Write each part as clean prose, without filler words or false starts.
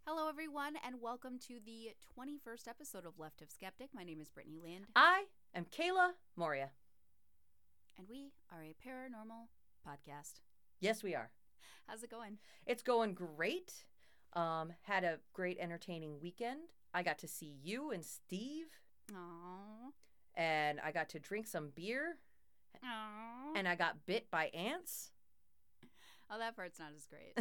Hello, everyone, and welcome to the 21st episode of Left of Skeptic. My name is Brittany Lind. I am Kayla Moria. And we are a paranormal podcast. Yes, we are. How's it going? It's going great. Had a great entertaining weekend. I got to see you and Steve. Aww. And I got to drink some beer. Aww. And I got bit by ants. Oh, that part's not as great.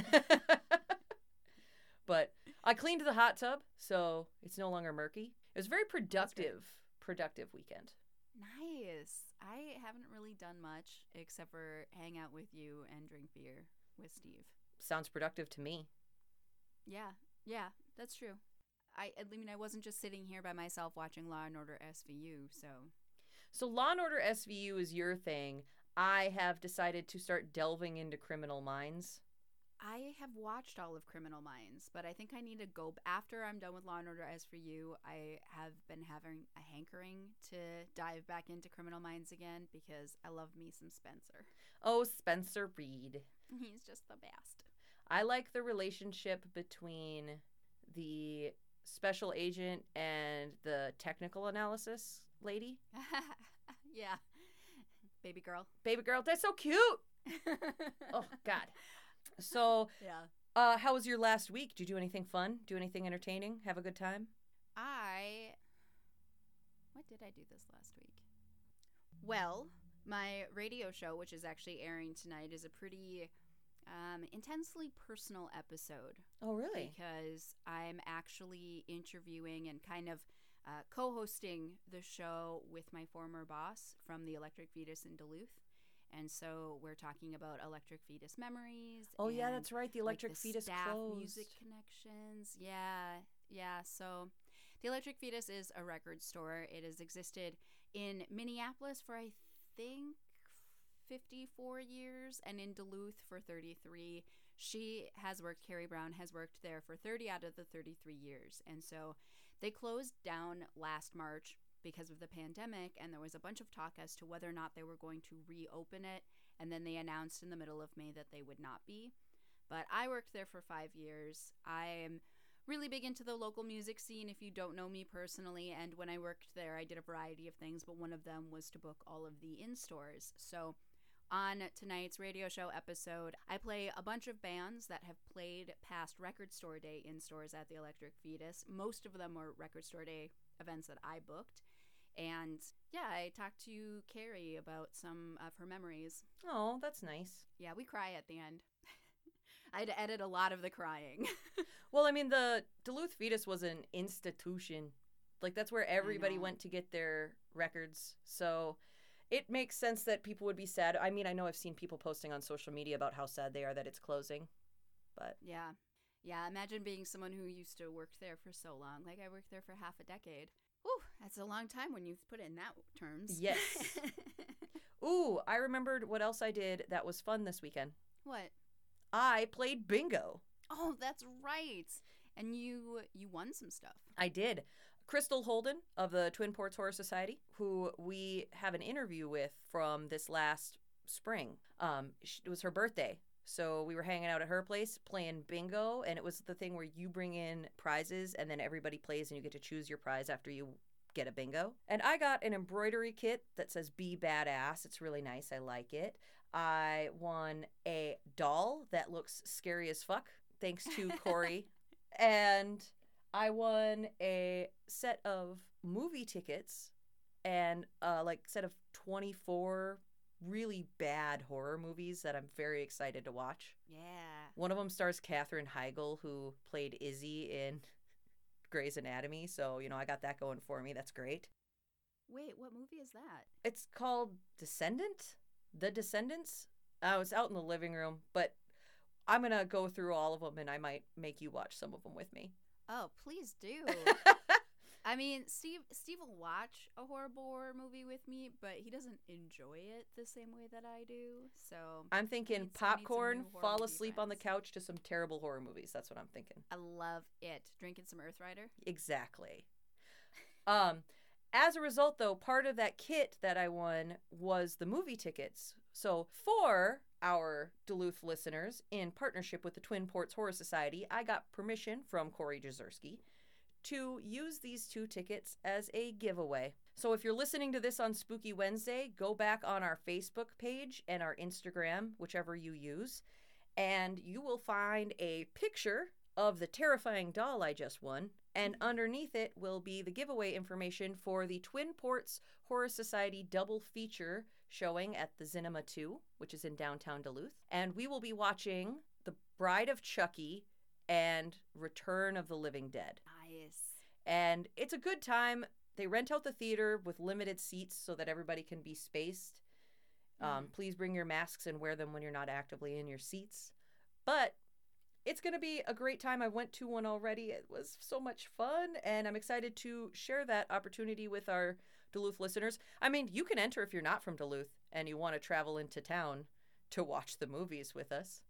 But I cleaned the hot tub, so it's no longer murky. It was a very productive weekend. Nice. I haven't really done much except for hang out with you and drink beer with Steve. Sounds productive to me. Yeah, that's true. I mean, I wasn't just sitting here by myself watching Law & Order SVU, so... So Law & Order SVU is your thing. I have decided to start delving into Criminal Minds. I have watched all of Criminal Minds, but I think I need to go after I'm done with Law & Order SVU. I have been having a hankering to dive back into Criminal Minds again because I love me some Spencer. Oh, Spencer Reid. He's just the best. I like the relationship between the special agent and the technical analysis lady. Yeah. Baby girl. Baby girl, that's so cute. Oh, God. So, yeah. How was your last week? Did you do anything fun? Do anything entertaining? Have a good time? What did I do this last week? Well, my radio show, which is actually airing tonight, is a pretty intensely personal episode. Oh, really? Because I'm actually interviewing and kind of co-hosting the show with my former boss from the Electric Fetus in Duluth. And so we're talking about Electric Fetus memories. Oh, yeah, that's right. The Electric the Fetus staff closed. Music connections. Yeah. So the Electric Fetus is a record store. It has existed in Minneapolis for, I think, 54 years and in Duluth for 33. Carrie Brown has worked there for 30 out of the 33 years. And so they closed down last March because of the pandemic, and there was a bunch of talk as to whether or not they were going to reopen it, and then they announced in the middle of May that they would not be. But I worked there for 5 years. I am really big into the local music scene if you don't know me personally, and when I worked there I did a variety of things, but one of them was to book all of the in-stores. So on tonight's radio show episode, I play a bunch of bands that have played past Record Store Day in-stores at the Electric Fetus. Most of them were Record Store Day events that I booked. And yeah, I talked to Carrie about some of her memories. Oh, that's nice. Yeah, we cry at the end. I had to edit a lot of the crying. Well, I mean, the Duluth Fetus was an institution. Like, that's where everybody went to get their records. So it makes sense that people would be sad. I mean, I know I've seen people posting on social media about how sad they are that it's closing. But Yeah, imagine being someone who used to work there for so long. Like, I worked there for half a decade. Whew, that's a long time when you put it in that terms. Yes. Ooh, I remembered what else I did that was fun this weekend. What? I played bingo. Oh, that's right. And you won some stuff. I did. Crystal Holden of the Twin Ports Horror Society, who we have an interview with from this last spring. It was her birthday. So we were hanging out at her place playing bingo, and it was the thing where you bring in prizes and then everybody plays and you get to choose your prize after you get a bingo. And I got an embroidery kit that says Be Badass. It's really nice. I like it. I won a doll that looks scary as fuck, thanks to Corey. And I won a set of movie tickets and set of 24 really bad horror movies that I'm very excited to watch. Yeah. One of them stars Katherine Heigl, who played Izzy in Grey's Anatomy. So, I got that going for me. That's great. Wait, what movie is that? It's called Descendant? The Descendants? It's out in the living room, but I'm going to go through all of them and I might make you watch some of them with me. Oh, please do. I mean, Steve will watch a horror movie with me, but he doesn't enjoy it the same way that I do. So I'm thinking popcorn, fall asleep on the couch to some terrible horror movies. That's what I'm thinking. I love it. Drinking some Earth Rider. Exactly. As a result, though, part of that kit that I won was the movie tickets. So for our Duluth listeners, in partnership with the Twin Ports Horror Society, I got permission from Corey Jazerski to use these 2 tickets as a giveaway. So if you're listening to this on Spooky Wednesday, go back on our Facebook page and our Instagram, whichever you use, and you will find a picture of the terrifying doll I just won, and underneath it will be the giveaway information for the Twin Ports Horror Society double feature showing at the Cinema 2, which is in downtown Duluth. And we will be watching The Bride of Chucky and Return of the Living Dead. Nice. And it's a good time. They rent out the theater with limited seats so that everybody can be spaced. Please bring your masks and wear them when you're not actively in your seats. But it's going to be a great time. I went to one already. It was so much fun, and I'm excited to share that opportunity with our Duluth listeners. I mean, you can enter if you're not from Duluth and you want to travel into town to watch the movies with us.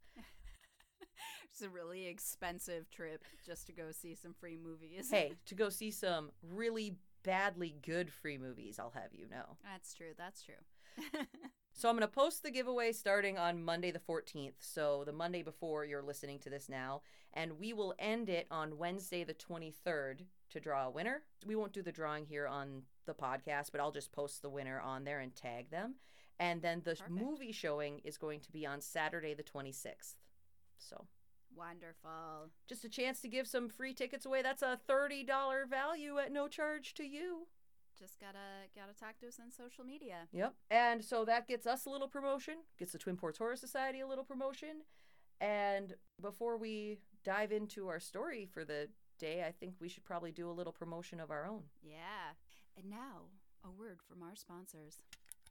It's a really expensive trip just to go see some free movies. Hey, to go see some really badly good free movies, I'll have you know. That's true. That's true. So I'm going to post the giveaway starting on Monday the 14th, so the Monday before you're listening to this now, and we will end it on Wednesday the 23rd to draw a winner. We won't do the drawing here on the podcast, but I'll just post the winner on there and tag them. And then the movie showing is going to be on Saturday the 26th. So wonderful. Just a chance to give some free tickets away. That's a $30 value at no charge to you. Just gotta talk to us on social media. Yep. And so that gets us a little promotion, gets the Twin Ports Horror Society a little promotion. And before we dive into our story for the day, I think we should probably do a little promotion of our own. Yeah. And now, a word from our sponsors.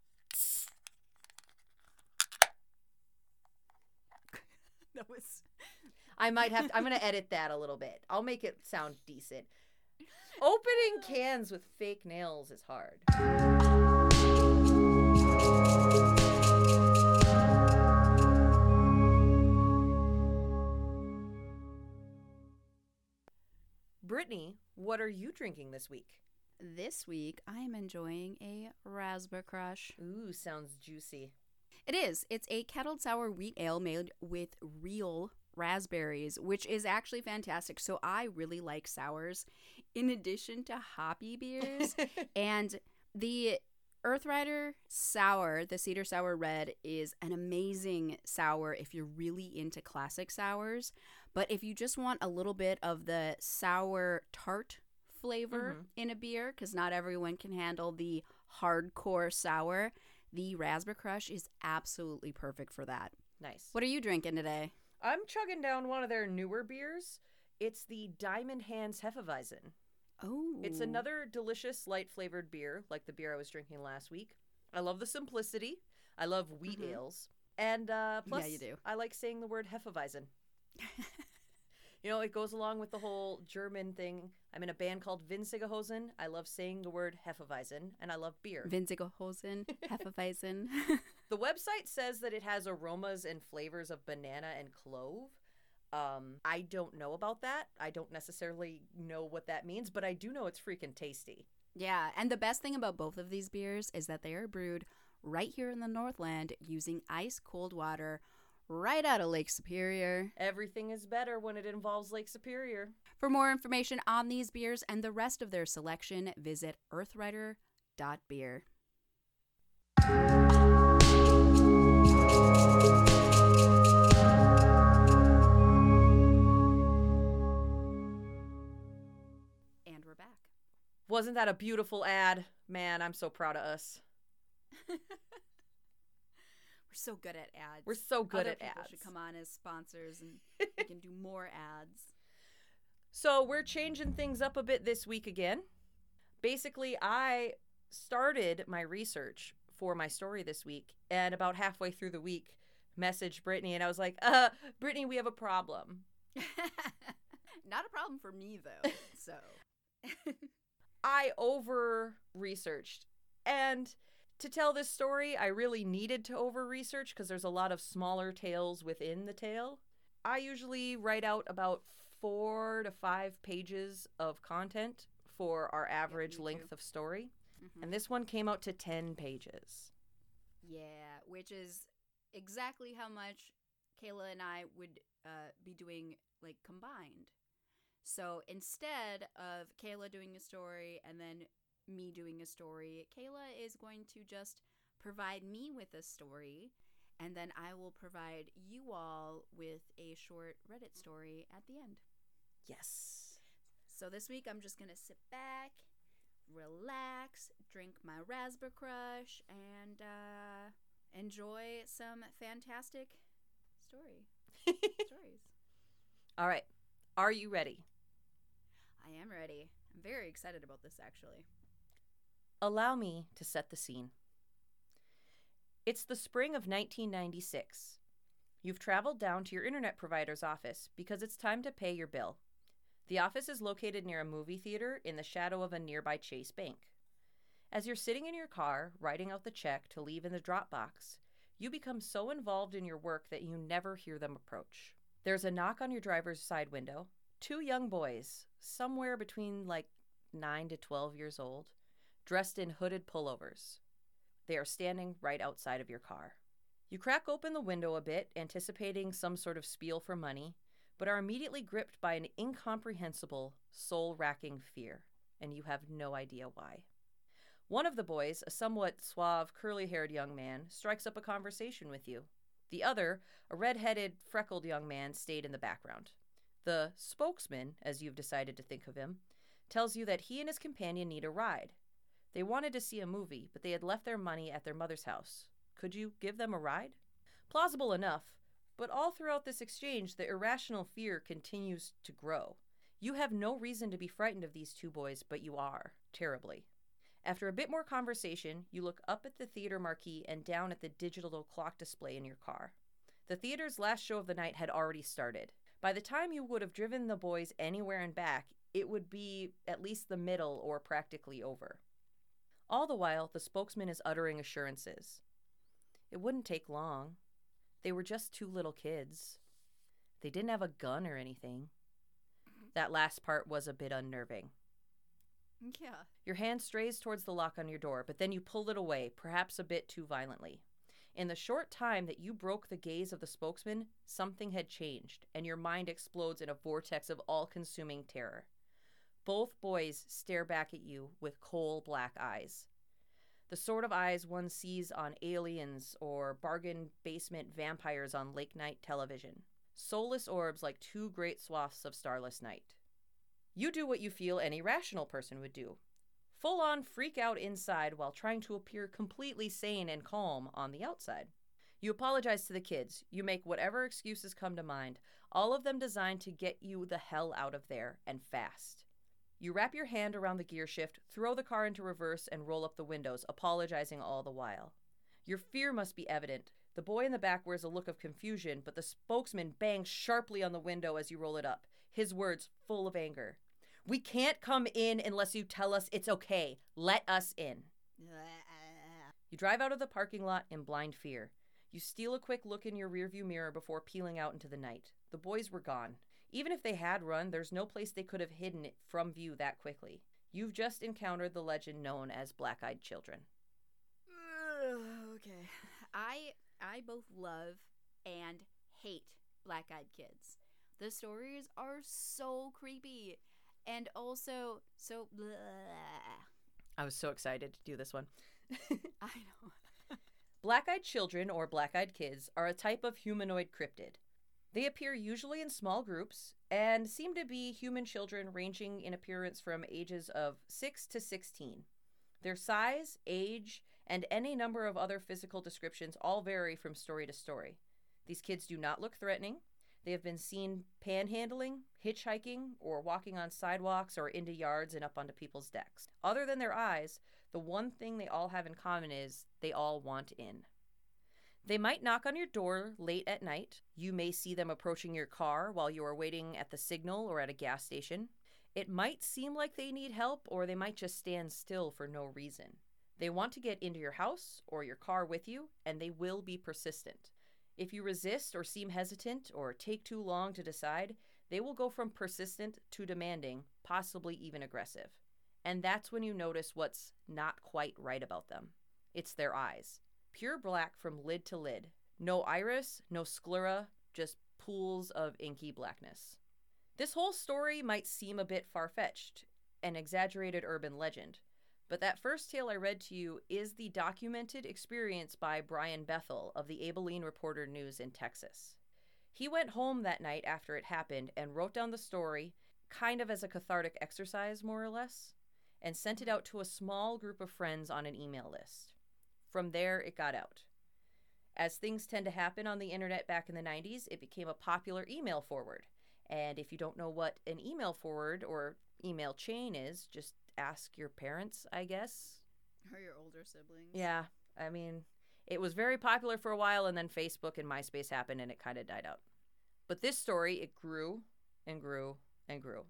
That was... I'm going to edit that a little bit. I'll make it sound decent. Opening cans with fake nails is hard. Brittany, what are you drinking this week? This week, I am enjoying a Raspberry Crush. Ooh, sounds juicy. It is. It's a kettled sour wheat ale made with real raspberries, which is actually fantastic. So I really like sours in addition to hoppy beers. And the Earthrider Sour, the Cedar Sour Red, is an amazing sour if you're really into classic sours. But if you just want a little bit of the sour tart flavor in a beer, because not everyone can handle the hardcore sour, the Raspberry Crush is absolutely perfect for that. Nice. What are you drinking today? I'm chugging down one of their newer beers. It's the Diamond Hands Hefeweizen. Oh. It's another delicious, light-flavored beer, like the beer I was drinking last week. I love the simplicity. I love wheat ales. And plus, yeah, you do. I like saying the word Hefeweizen. You know, it goes along with the whole German thing. I'm in a band called Winzigerhosen. I love saying the word Hefeweizen, and I love beer. Winzigerhosen, Hefeweizen. The website says that it has aromas and flavors of banana and clove. I don't know about that. I don't necessarily know what that means, but I do know it's freaking tasty. Yeah, and the best thing about both of these beers is that they are brewed right here in the Northland using ice cold water right out of Lake Superior. Everything is better when it involves Lake Superior. For more information on these beers and the rest of their selection, visit earthrider.beer. And we're back. Wasn't that a beautiful ad? Man, I'm so proud of us. We're so good at ads. We're so good Other at people ads. should come on as sponsors and we can do more ads. So we're changing things up a bit this week again. Basically, I started my research for my story this week, and about halfway through the week, messaged Brittany, and I was like, Brittany, we have a problem. Not a problem for me, though, so. I over-researched, and to tell this story, I really needed to over-research because there's a lot of smaller tales within the tale. I usually write out about 4 to 5 pages of content for our average length of story. And this one came out to 10 pages. Yeah, which is exactly how much Kayla and I would be doing, like, combined. So instead of Kayla doing a story and then me doing a story, Kayla is going to just provide me with a story, and then I will provide you all with a short Reddit story at the end. Yes. So this week I'm just going to sit back, relax, drink my Raspberry Crush, and enjoy some fantastic stories. All right. Are you ready? I am ready. I'm very excited about this, actually. Allow me to set the scene. It's the spring of 1996. You've traveled down to your internet provider's office because it's time to pay your bill. The office is located near a movie theater in the shadow of a nearby Chase Bank. As you're sitting in your car, writing out the check to leave in the drop box, you become so involved in your work that you never hear them approach. There's a knock on your driver's side window. 2 young boys, somewhere between 9 to 12 years old, dressed in hooded pullovers. They are standing right outside of your car. You crack open the window a bit, anticipating some sort of spiel for money, but are immediately gripped by an incomprehensible, soul-racking fear, and you have no idea why. One of the boys, a somewhat suave, curly-haired young man, strikes up a conversation with you. The other, a red-headed, freckled young man, stayed in the background. The spokesman, as you've decided to think of him, tells you that he and his companion need a ride. They wanted to see a movie, but they had left their money at their mother's house. Could you give them a ride? Plausible enough, but all throughout this exchange, the irrational fear continues to grow. You have no reason to be frightened of these 2 boys, but you are, terribly. After a bit more conversation, you look up at the theater marquee and down at the digital clock display in your car. The theater's last show of the night had already started. By the time you would have driven the boys anywhere and back, it would be at least the middle or practically over. All the while, the spokesman is uttering assurances. It wouldn't take long. They were just 2 little kids. They didn't have a gun or anything. That last part was a bit unnerving. Yeah. Your hand strays towards the lock on your door, but then you pull it away, perhaps a bit too violently. In the short time that you broke the gaze of the spokesman, something had changed, and your mind explodes in a vortex of all-consuming terror. Both boys stare back at you with coal-black eyes. The sort of eyes one sees on Aliens or bargain basement vampires on late-night television. Soulless orbs like 2 great swaths of starless night. You do what you feel any rational person would do. Full-on freak out inside while trying to appear completely sane and calm on the outside. You apologize to the kids. You make whatever excuses come to mind, all of them designed to get you the hell out of there, and fast. You wrap your hand around the gear shift, throw the car into reverse, and roll up the windows, apologizing all the while. Your fear must be evident. The boy in the back wears a look of confusion, but the spokesman bangs sharply on the window as you roll it up, his words full of anger. "We can't come in unless you tell us it's okay. Let us in." You drive out of the parking lot in blind fear. You steal a quick look in your rearview mirror before peeling out into the night. The boys were gone. Even if they had run, there's no place they could have hidden it from view that quickly. You've just encountered the legend known as Black-Eyed Children. Okay. I both love and hate Black-Eyed Kids. The stories are so creepy and also so bleh. I was so excited to do this one. I know. Black-Eyed Children, or Black-Eyed Kids, are a type of humanoid cryptid. They appear usually in small groups and seem to be human children ranging in appearance from ages of 6 to 16. Their size, age, and any number of other physical descriptions all vary from story to story. These kids do not look threatening. They have been seen panhandling, hitchhiking, or walking on sidewalks or into yards and up onto people's decks. Other than their eyes, the one thing they all have in common is they all want in. They might knock on your door late at night. You may see them approaching your car while you are waiting at the signal or at a gas station. It might seem like they need help, or they might just stand still for no reason. They want to get into your house or your car with you, and they will be persistent. If you resist or seem hesitant or take too long to decide, they will go from persistent to demanding, possibly even aggressive. And that's when you notice what's not quite right about them. It's their eyes. Pure black from lid to lid. No iris, no sclera, just pools of inky blackness. This whole story might seem a bit far-fetched, an exaggerated urban legend, but that first tale I read to you is the documented experience by Brian Bethel of the Abilene Reporter News in Texas. He went home that night after it happened and wrote down the story, kind of as a cathartic exercise, more or less, and sent it out to a small group of friends on an email list. From there, it got out. As things tend to happen on the internet back in the 90s, it became a popular email forward. And if you don't know what an email forward or email chain is, just ask your parents, I guess. Or your older siblings. Yeah, I mean, it was very popular for a while, and then Facebook and MySpace happened, and it kind of died out. But this story, it grew and grew and grew.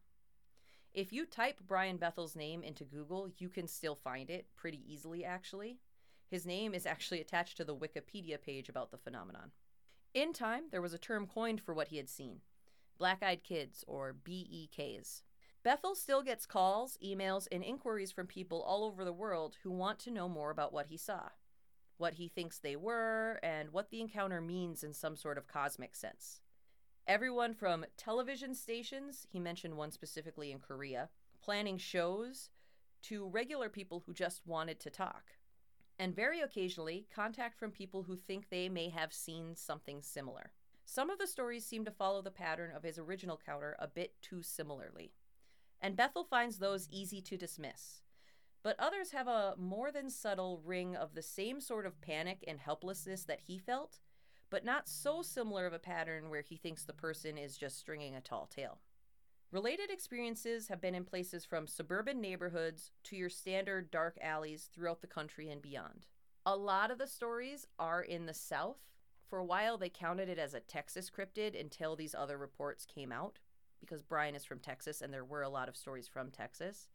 If you type Brian Bethel's name into Google, you can still find it pretty easily, actually. His name is actually attached to the Wikipedia page about the phenomenon. In time, there was a term coined for what he had seen. Black-eyed kids, or BEKs. Bethel still gets calls, emails, and inquiries from people all over the world who want to know more about what he saw, what he thinks they were, and what the encounter means in some sort of cosmic sense. Everyone from television stations, he mentioned one specifically in Korea, planning shows, to regular people who just wanted to talk. And very occasionally, contact from people who think they may have seen something similar. Some of the stories seem to follow the pattern of his original counter a bit too similarly. And Bethel finds those easy to dismiss. But others have a more than subtle ring of the same sort of panic and helplessness that he felt, but not so similar of a pattern where he thinks the person is just stringing a tall tale. Related experiences have been in places from suburban neighborhoods to your standard dark alleys throughout the country and beyond. A lot of the stories are in the South. For a while, they counted it as a Texas cryptid until these other reports came out, because Brian is from Texas and there were a lot of stories from Texas.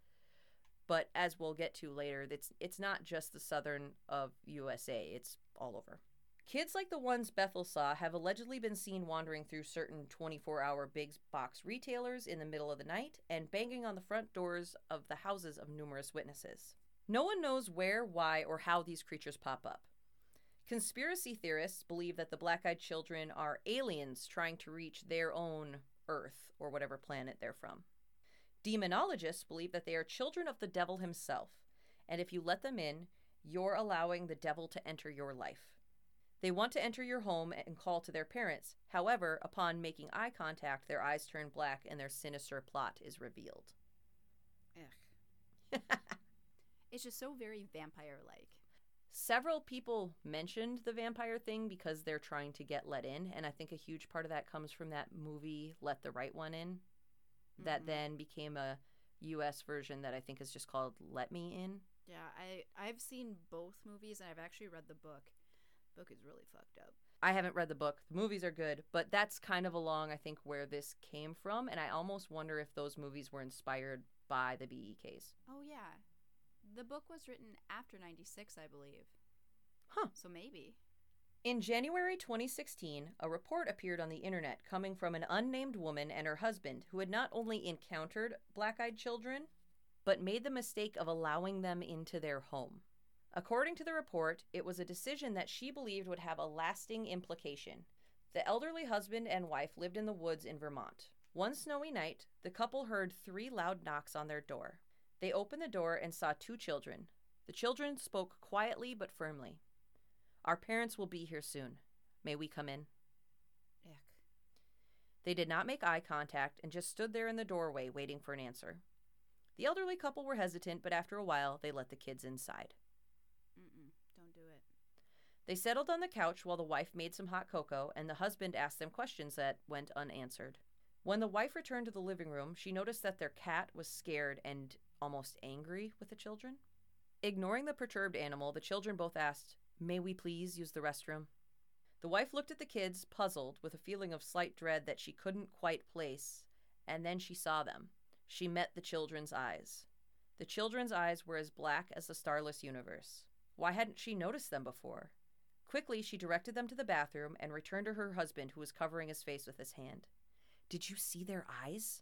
But as we'll get to later, it's not just the southern of USA, it's all over. Kids like the ones Bethel saw have allegedly been seen wandering through certain 24-hour big box retailers in the middle of the night and banging on the front doors of the houses of numerous witnesses. No one knows where, why, or how these creatures pop up. Conspiracy theorists believe that the black-eyed children are aliens trying to reach their own Earth, or whatever planet they're from. Demonologists believe that they are children of the devil himself, and if you let them in, you're allowing the devil to enter your life. They want to enter your home and call to their parents. However, upon making eye contact, their eyes turn black and their sinister plot is revealed. Ugh. It's just so very vampire-like. Several people mentioned the vampire thing because they're trying to get let in, and I think a huge part of that comes from that movie Let the Right One In, that then became a US version that I think is just called Let Me In. Yeah, I've seen both movies, and I've actually read the book. The book is really fucked up. I haven't read the book. The movies are good, but that's kind of along, I think, where this came from, and I almost wonder if those movies were inspired by the BEKs. Oh, yeah. The book was written after 96, I believe. Huh. So maybe. In January 2016, a report appeared on the internet coming from an unnamed woman and her husband who had not only encountered black-eyed children, but made the mistake of allowing them into their home. According to the report, it was a decision that she believed would have a lasting implication. The elderly husband and wife lived in the woods in Vermont. One snowy night, the couple heard 3 loud knocks on their door. They opened the door and saw 2 children. The children spoke quietly but firmly. "Our parents will be here soon. May we come in?" Yuck. They did not make eye contact and just stood there in the doorway waiting for an answer. The elderly couple were hesitant, but after a while, they let the kids inside. Don't do it. They settled on the couch while the wife made some hot cocoa, and the husband asked them questions that went unanswered. When the wife returned to the living room, she noticed that their cat was scared and almost angry with the children. Ignoring the perturbed animal, the children both asked, "May we please use the restroom?" The wife looked at the kids, puzzled, with a feeling of slight dread that she couldn't quite place, and then she saw them. She met the children's eyes. The children's eyes were as black as the starless universe. Why hadn't she noticed them before? Quickly, she directed them to the bathroom and returned to her husband, who was covering his face with his hand. "Did you see their eyes?"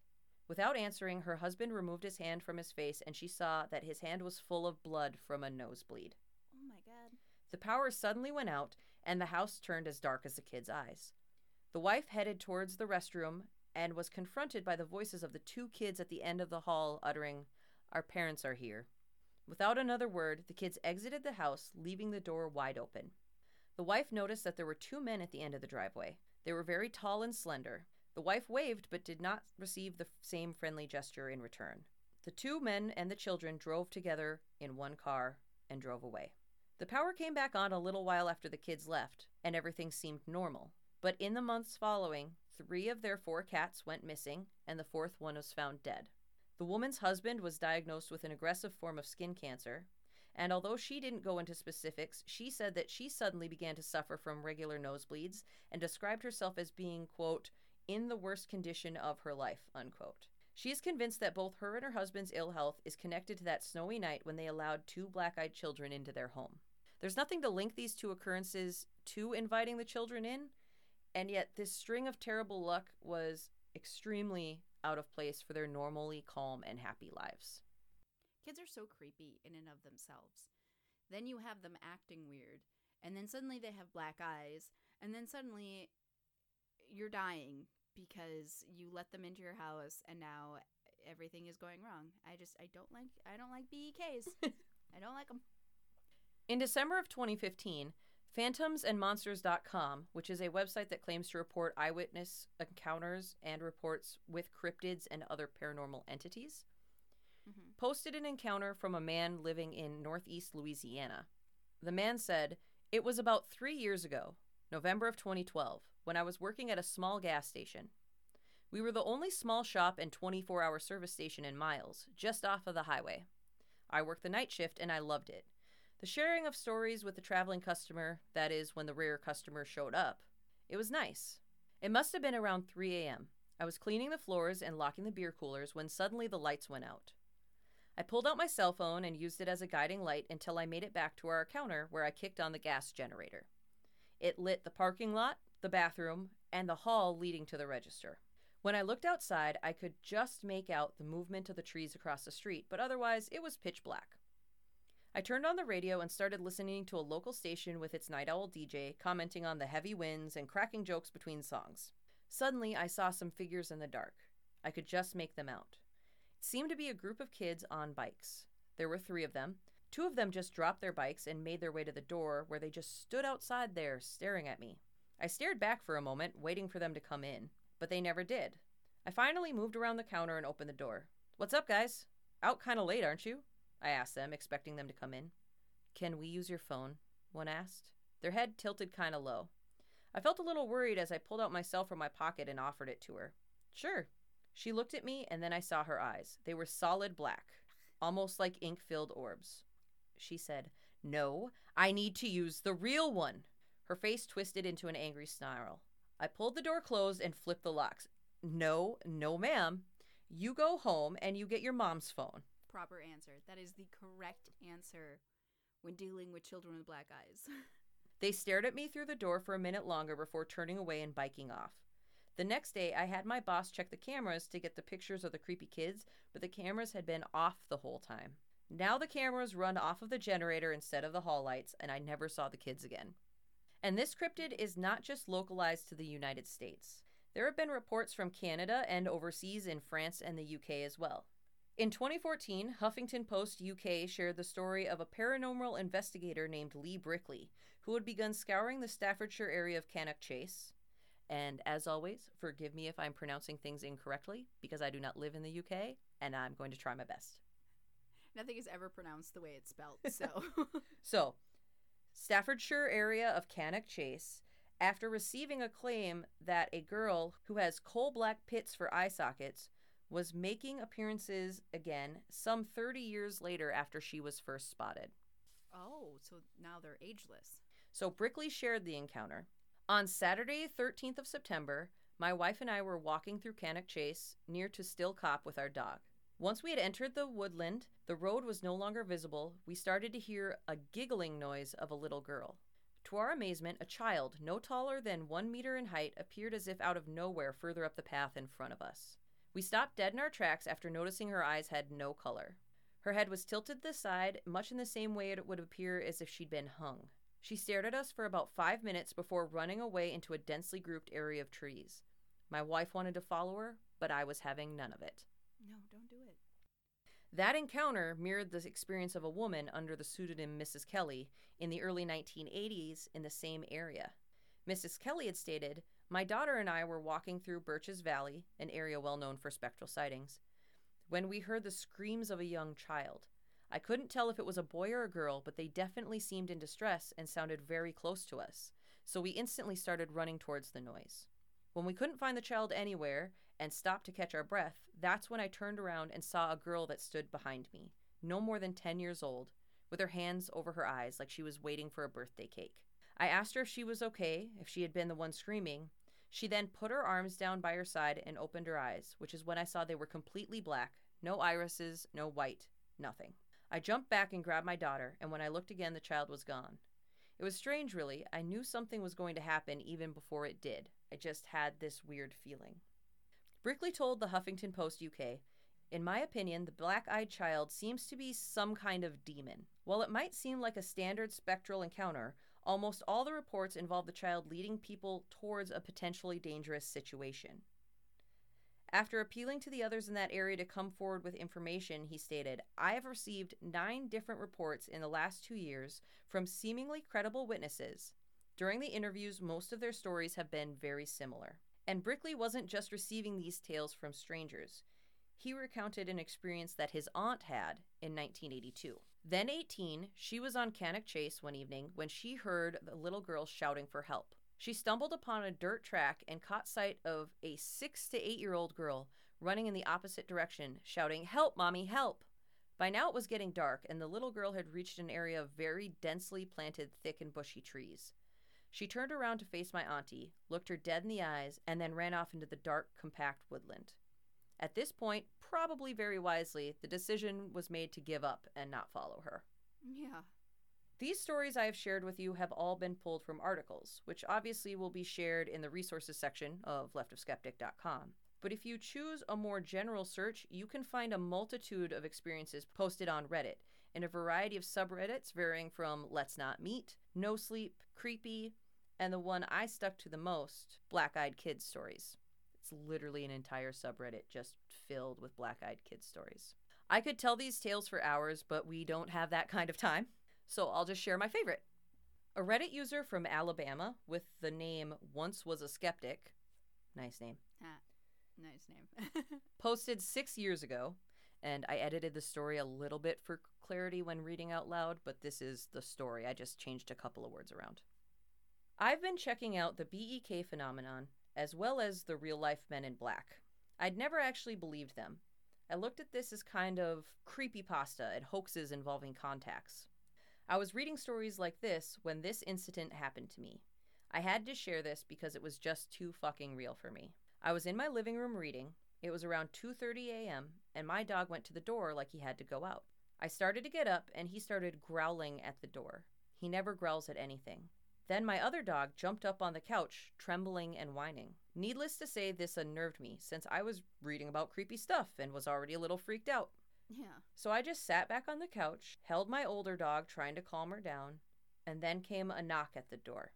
Without answering, her husband removed his hand from his face, and she saw that his hand was full of blood from a nosebleed. Oh my God. The power suddenly went out, and the house turned as dark as the kids' eyes. The wife headed towards the restroom and was confronted by the voices of the two kids at the end of the hall uttering, "Our parents are here." Without another word, the kids exited the house, leaving the door wide open. The wife noticed that there were two men at the end of the driveway. They were very tall and slender. The wife waved but did not receive the same friendly gesture in return. The two men and the children drove together in one car and drove away. The power came back on a little while after the kids left, and everything seemed normal. But in the months following, 3 of their 4 cats went missing, and the 4th one was found dead. The woman's husband was diagnosed with an aggressive form of skin cancer, and although she didn't go into specifics, she said that she suddenly began to suffer from regular nosebleeds and described herself as being, quote, in the worst condition of her life, unquote. She is convinced that both her and her husband's ill health is connected to that snowy night when they allowed 2 black-eyed children into their home. There's nothing to link these 2 occurrences to inviting the children in, and yet this string of terrible luck was extremely out of place for their normally calm and happy lives. Kids are so creepy in and of themselves. Then you have them acting weird, and then suddenly they have black eyes, and then suddenly you're dying because you let them into your house, and now everything is going wrong. I don't like BEKs. I don't like them. In December of 2015, phantomsandmonsters.com, which is a website that claims to report eyewitness encounters and reports with cryptids and other paranormal entities, posted an encounter from a man living in northeast Louisiana. The man said, "It was about 3 years ago, November of 2012, when I was working at a small gas station. We were the only small shop and 24-hour service station in Miles, just off of the highway. I worked the night shift and I loved it. The sharing of stories with the traveling customer, that is, when the rare customer showed up, it was nice. It must have been around 3 a.m. I was cleaning the floors and locking the beer coolers when suddenly the lights went out. I pulled out my cell phone and used it as a guiding light until I made it back to our counter where I kicked on the gas generator. It lit the parking lot, the bathroom, and the hall leading to the register. When I looked outside, I could just make out the movement of the trees across the street, but otherwise it was pitch black. I turned on the radio and started listening to a local station with its night owl DJ commenting on the heavy winds and cracking jokes between songs. Suddenly, I saw some figures in the dark. I could just make them out. It seemed to be a group of kids on bikes. There were 3 of them. 2 of them just dropped their bikes and made their way to the door where they just stood outside there staring at me. I stared back for a moment, waiting for them to come in, but they never did. I finally moved around the counter and opened the door. "What's up, guys? Out kind of late, aren't you?" I asked them, expecting them to come in. "Can we use your phone?" one asked. Their head tilted kind of low. I felt a little worried as I pulled out my cell from my pocket and offered it to her. "Sure." She looked at me, and then I saw her eyes. They were solid black, almost like ink-filled orbs. She said, "No, I need to use the real one." Her face twisted into an angry snarl. I pulled the door closed and flipped the locks. No, ma'am. You go home and you get your mom's phone." Proper answer. That is the correct answer when dealing with children with black eyes. They stared at me through the door for a minute longer before turning away and biking off. The next day, I had my boss check the cameras to get the pictures of the creepy kids, but the cameras had been off the whole time. Now the cameras run off of the generator instead of the hall lights, and I never saw the kids again. And this cryptid is not just localized to the United States. There have been reports from Canada and overseas in France and the UK as well. In 2014, Huffington Post UK shared the story of a paranormal investigator named Lee Brickley, who had begun scouring the Staffordshire area of Cannock Chase. And as always, forgive me if I'm pronouncing things incorrectly, because I do not live in the UK, and I'm going to try my best. Nothing is ever pronounced the way it's spelled, so. So, Staffordshire area of Cannock Chase, after receiving a claim that a girl who has coal-black pits for eye sockets was making appearances again some 30 years later after she was first spotted. Oh, so now they're ageless. So Brickley shared the encounter. On Saturday, 13th of September, my wife and I were walking through Cannock Chase near to Still Cop with our dog. Once we had entered the woodland, the road was no longer visible. We started to hear a giggling noise of a little girl. To our amazement, a child, no taller than 1 meter in height, appeared as if out of nowhere further up the path in front of us. We stopped dead in our tracks after noticing her eyes had no color. Her head was tilted to the side, much in the same way it would appear as if she'd been hung. She stared at us for about 5 minutes before running away into a densely grouped area of trees. My wife wanted to follow her, but I was having none of it. No, don't do it. That encounter mirrored the experience of a woman under the pseudonym Mrs. Kelly in the early 1980s in the same area. Mrs. Kelly had stated, "My daughter and I were walking through Birches Valley, an area well known for spectral sightings, when we heard the screams of a young child. I couldn't tell if it was a boy or a girl, but they definitely seemed in distress and sounded very close to us, so we instantly started running towards the noise. When we couldn't find the child anywhere and stopped to catch our breath, that's when I turned around and saw a girl that stood behind me, no more than 10 years old, with her hands over her eyes like she was waiting for a birthday cake. I asked her if she was okay, if she had been the one screaming. She then put her arms down by her side and opened her eyes, which is when I saw they were completely black, no irises, no white, nothing. I jumped back and grabbed my daughter, and when I looked again, the child was gone. It was strange, really. I knew something was going to happen even before it did. I just had this weird feeling." Brickley told the Huffington Post UK, "In my opinion, the black-eyed child seems to be some kind of demon. While it might seem like a standard spectral encounter, almost all the reports involve the child leading people towards a potentially dangerous situation." After appealing to the others in that area to come forward with information, he stated, "I have received 9 different reports in the last 2 years from seemingly credible witnesses. During the interviews, most of their stories have been very similar." And Brickley wasn't just receiving these tales from strangers. He recounted an experience that his aunt had in 1982. Then 18, she was on Cannock Chase one evening when she heard the little girl shouting for help. She stumbled upon a dirt track and caught sight of a 6 to 8-year-old girl running in the opposite direction, shouting, "Help, Mommy, help!" By now it was getting dark, and the little girl had reached an area of very densely planted thick and bushy trees. She turned around to face my auntie, looked her dead in the eyes, and then ran off into the dark, compact woodland. At this point, probably very wisely, the decision was made to give up and not follow her. Yeah. These stories I have shared with you have all been pulled from articles, which obviously will be shared in the resources section of leftofskeptic.com. But if you choose a more general search, you can find a multitude of experiences posted on Reddit, in a variety of subreddits varying from Let's Not Meet, No Sleep, Creepy, and the one I stuck to the most, Black-Eyed Kids stories. It's literally an entire subreddit just filled with black-eyed kids stories. I could tell these tales for hours, but we don't have that kind of time, so I'll just share my favorite. A Reddit user from Alabama with the name Once Was a Skeptic, nice name, Nice name. posted 6 years ago, and I edited the story a little bit for clarity when reading out loud, but this is the story. I just changed a couple of words around. "I've been checking out the BEK phenomenon, as well as the real-life Men in Black. I'd never actually believed them. I looked at this as kind of creepypasta and hoaxes involving contacts. I was reading stories like this when this incident happened to me. I had to share this because it was just too fucking real for me. I was in my living room reading. It was around 2:30 a.m., and my dog went to the door like he had to go out. I started to get up, and he started growling at the door. He never growls at anything. Then my other dog jumped up on the couch, trembling and whining. Needless to say, this unnerved me, since I was reading about creepy stuff and was already a little freaked out. Yeah. So I just sat back on the couch, held my older dog trying to calm her down, and then came a knock at the door.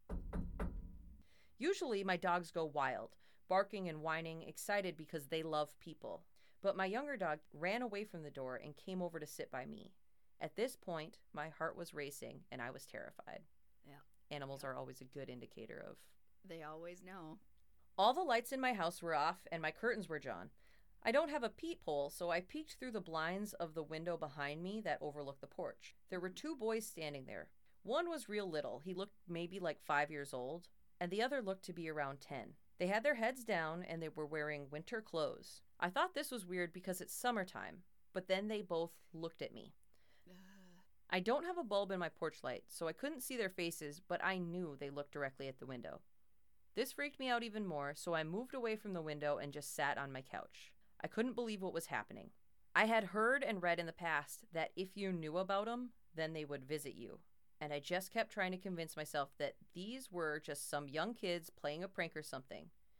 Usually my dogs go wild, barking and whining, excited because they love people. But my younger dog ran away from the door and came over to sit by me. At this point, my heart was racing and I was terrified. Yeah. Animals are always a good indicator of... They always know. All the lights in my house were off and my curtains were drawn. I don't have a peephole, so I peeked through the blinds of the window behind me that overlooked the porch. There were 2 boys standing there. One was real little. He looked maybe like 5 years old, and the other looked to be around 10. They had their heads down and they were wearing winter clothes. I thought this was weird because it's summertime, but then they both looked at me. I don't have a bulb in my porch light, so I couldn't see their faces, but I knew they looked directly at the window. This freaked me out even more, so I moved away from the window and just sat on my couch. I couldn't believe what was happening. I had heard and read in the past that if you knew about them, then they would visit you. And I just kept trying to convince myself that these were just some young kids playing a prank or something.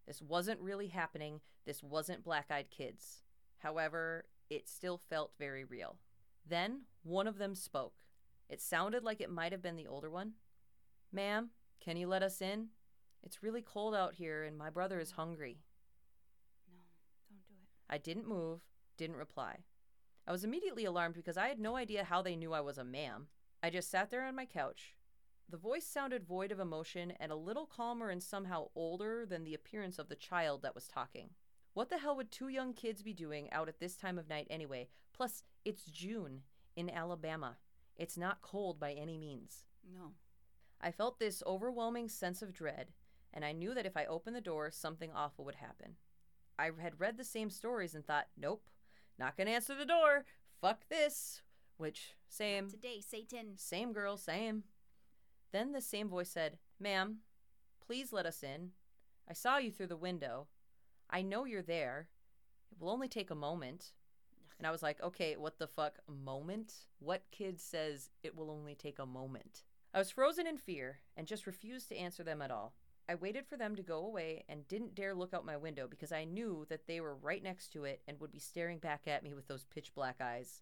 This wasn't really happening. This wasn't black-eyed kids. However, it still felt very real. Then, one of them spoke. It sounded like it might have been the older one. "Ma'am, can you let us in? It's really cold out here and my brother is hungry." No, don't do it. I didn't move, didn't reply. I was immediately alarmed because I had no idea how they knew I was a ma'am. I just sat there on my couch. The voice sounded void of emotion and a little calmer and somehow older than the appearance of the child that was talking. What the hell would two young kids be doing out at this time of night anyway? Plus, it's June in Alabama. It's not cold by any means. No. I felt this overwhelming sense of dread, and I knew that if I opened the door, something awful would happen. I had read the same stories and thought, nope, not gonna answer the door. Fuck this. Which, same. Not today, Satan. Same girl, same. Then the same voice said, "Ma'am, please let us in. I saw you through the window. I know you're there. It will only take a moment." And I was like, okay, what the fuck, a moment? What kid says it will only take a moment? I was frozen in fear and just refused to answer them at all. I waited for them to go away and didn't dare look out my window because I knew that they were right next to it and would be staring back at me with those pitch black eyes.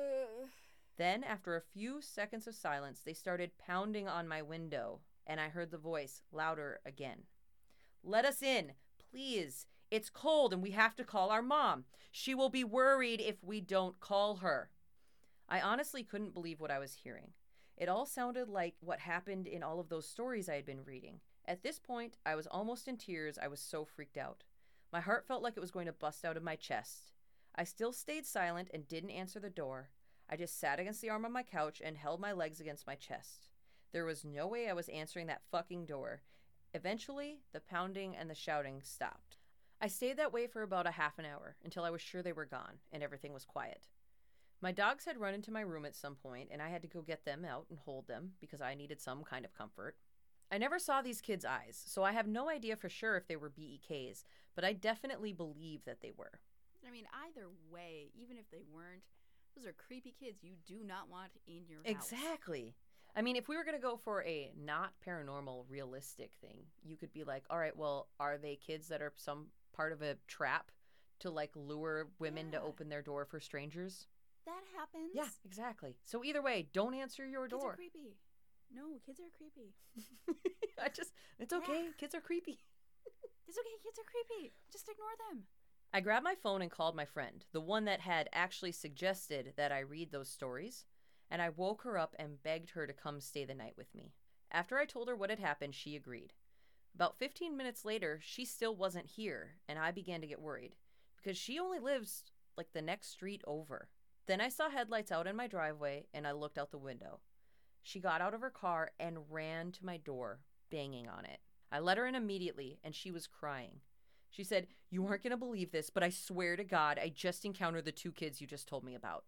Then, after a few seconds of silence, they started pounding on my window, and I heard the voice louder again. "Let us in, please. It's cold and we have to call our mom. She will be worried if we don't call her." I honestly couldn't believe what I was hearing. It all sounded like what happened in all of those stories I had been reading. At this point, I was almost in tears. I was so freaked out. My heart felt like it was going to bust out of my chest. I still stayed silent and didn't answer the door. I just sat against the arm of my couch and held my legs against my chest. There was no way I was answering that fucking door. Eventually, the pounding and the shouting stopped. I stayed that way for about a half an hour until I was sure they were gone and everything was quiet. My dogs had run into my room at some point and I had to go get them out and hold them because I needed some kind of comfort. I never saw these kids' eyes, so I have no idea for sure if they were BEKs, but I definitely believe that they were. I mean, either way, even if they weren't, those are creepy kids you do not want in your house. Exactly. I mean, if we were going to go for a not paranormal, realistic thing, you could be like, all right, well, are they kids that are some part of a trap to like lure women to open their door for strangers? That happens. Yeah, exactly. So either way, don't answer your Kids door. are creepy. No, kids are creepy. It's okay. Yeah. Kids are creepy. It's okay, kids are creepy. Just ignore them. I grabbed my phone and called my friend, the one that had actually suggested that I read those stories, and I woke her up and begged her to come stay the night with me. After I told her what had happened, she agreed. About 15 minutes later, she still wasn't here, and I began to get worried, because she only lives like the next street over. Then I saw headlights out in my driveway, and I looked out the window. She got out of her car and ran to my door, banging on it. I let her in immediately, and she was crying. She said, "You aren't going to believe this, but I swear to God, I just encountered the two kids you just told me about."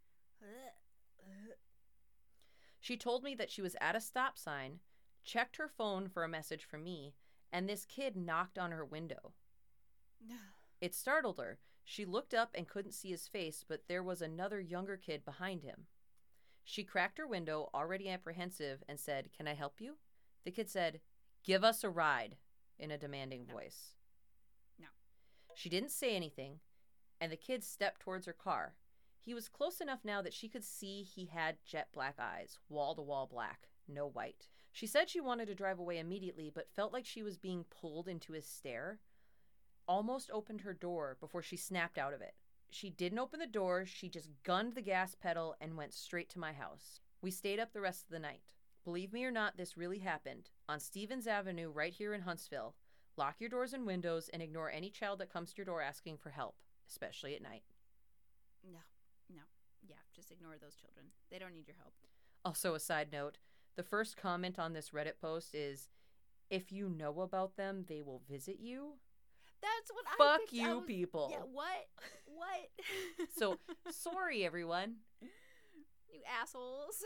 She told me that she was at a stop sign, checked her phone for a message from me, and this kid knocked on her window. It startled her. She looked up and couldn't see his face, but there was another younger kid behind him. She cracked her window, already apprehensive, and said, "Can I help you?" The kid said, "Give us a ride," in a demanding voice. No. She didn't say anything, and the kid stepped towards her car. He was close enough now that she could see he had jet black eyes, wall-to-wall black, no white. She said she wanted to drive away immediately, but felt like she was being pulled into his stare. Almost opened her door before she snapped out of it. She didn't open the door, she just gunned the gas pedal and went straight to my house. We stayed up the rest of the night. Believe me or not, this really happened. On Stevens Avenue, right here in Huntsville. Lock your doors and windows and ignore any child that comes to your door asking for help, especially at night. No. Yeah, just ignore those children. They don't need your help. Also, a side note, the first comment on this Reddit post is, if you know about them, they will visit you. That's what I Fuck picked. you, people. Yeah, what? So, sorry, everyone. You assholes.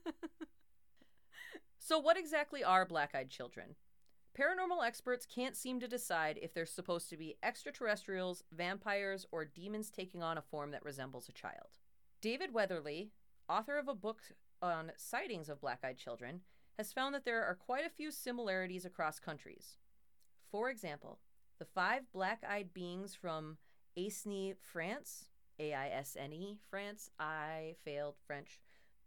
So, what exactly are black-eyed children? Paranormal experts can't seem to decide if they're supposed to be extraterrestrials, vampires, or demons taking on a form that resembles a child. David Weatherly, author of a book on sightings of black-eyed children, has found that there are quite a few similarities across countries. For example, The 5 black-eyed beings from Aisne, France, Aisne, France, I failed French,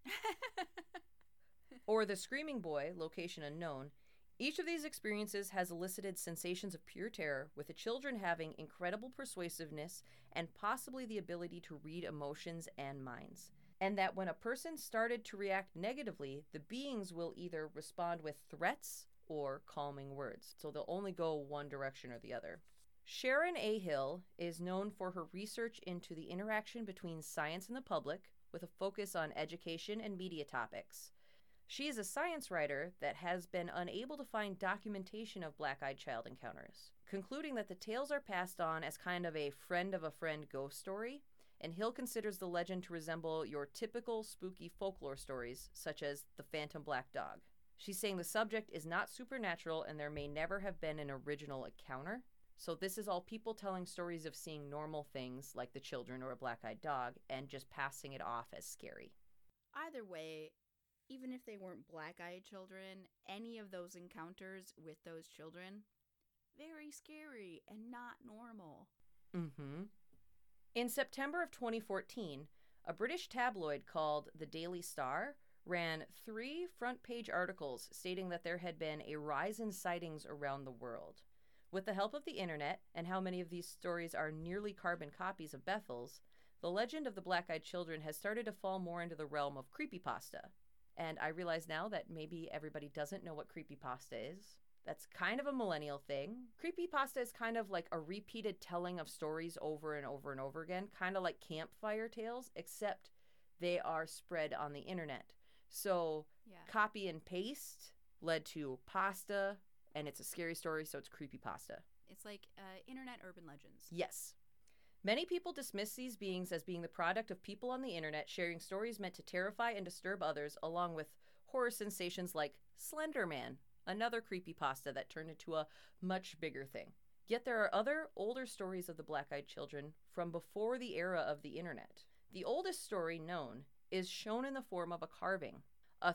or the Screaming Boy, location unknown. Each of these experiences has elicited sensations of pure terror, with the children having incredible persuasiveness and possibly the ability to read emotions and minds. And that when a person started to react negatively, the beings will either respond with threats or calming words. So they'll only go one direction or the other. Sharon A. Hill is known for her research into the interaction between science and the public, with a focus on education and media topics. She is a science writer that has been unable to find documentation of black-eyed child encounters, concluding that the tales are passed on as kind of a friend of a friend ghost story, and Hill considers the legend to resemble your typical spooky folklore stories, such as the Phantom Black Dog. She's saying the subject is not supernatural and there may never have been an original encounter. So this is all people telling stories of seeing normal things like the children or a black-eyed dog and just passing it off as scary. Either way, even if they weren't black-eyed children, any of those encounters with those children, very scary and not normal. Mm-hmm. In September of 2014, a British tabloid called the Daily Star ran 3 front-page articles stating that there had been a rise in sightings around the world. With the help of the internet and how many of these stories are nearly carbon copies of Bethel's, the legend of the black-eyed children has started to fall more into the realm of creepypasta. And I realize now that maybe everybody doesn't know what creepypasta is. That's kind of a millennial thing. Creepypasta is kind of like a repeated telling of stories over and over and over again, kind of like campfire tales, except they are spread on the internet. So Copy and paste led to pasta, and it's a scary story, so it's creepypasta. It's like internet urban legends. Yes. Many people dismiss these beings as being the product of people on the internet sharing stories meant to terrify and disturb others, along with horror sensations like Slender Man, another creepypasta that turned into a much bigger thing. Yet there are other, older stories of the black-eyed children from before the era of the internet. The oldest story known is shown in the form of a carving, a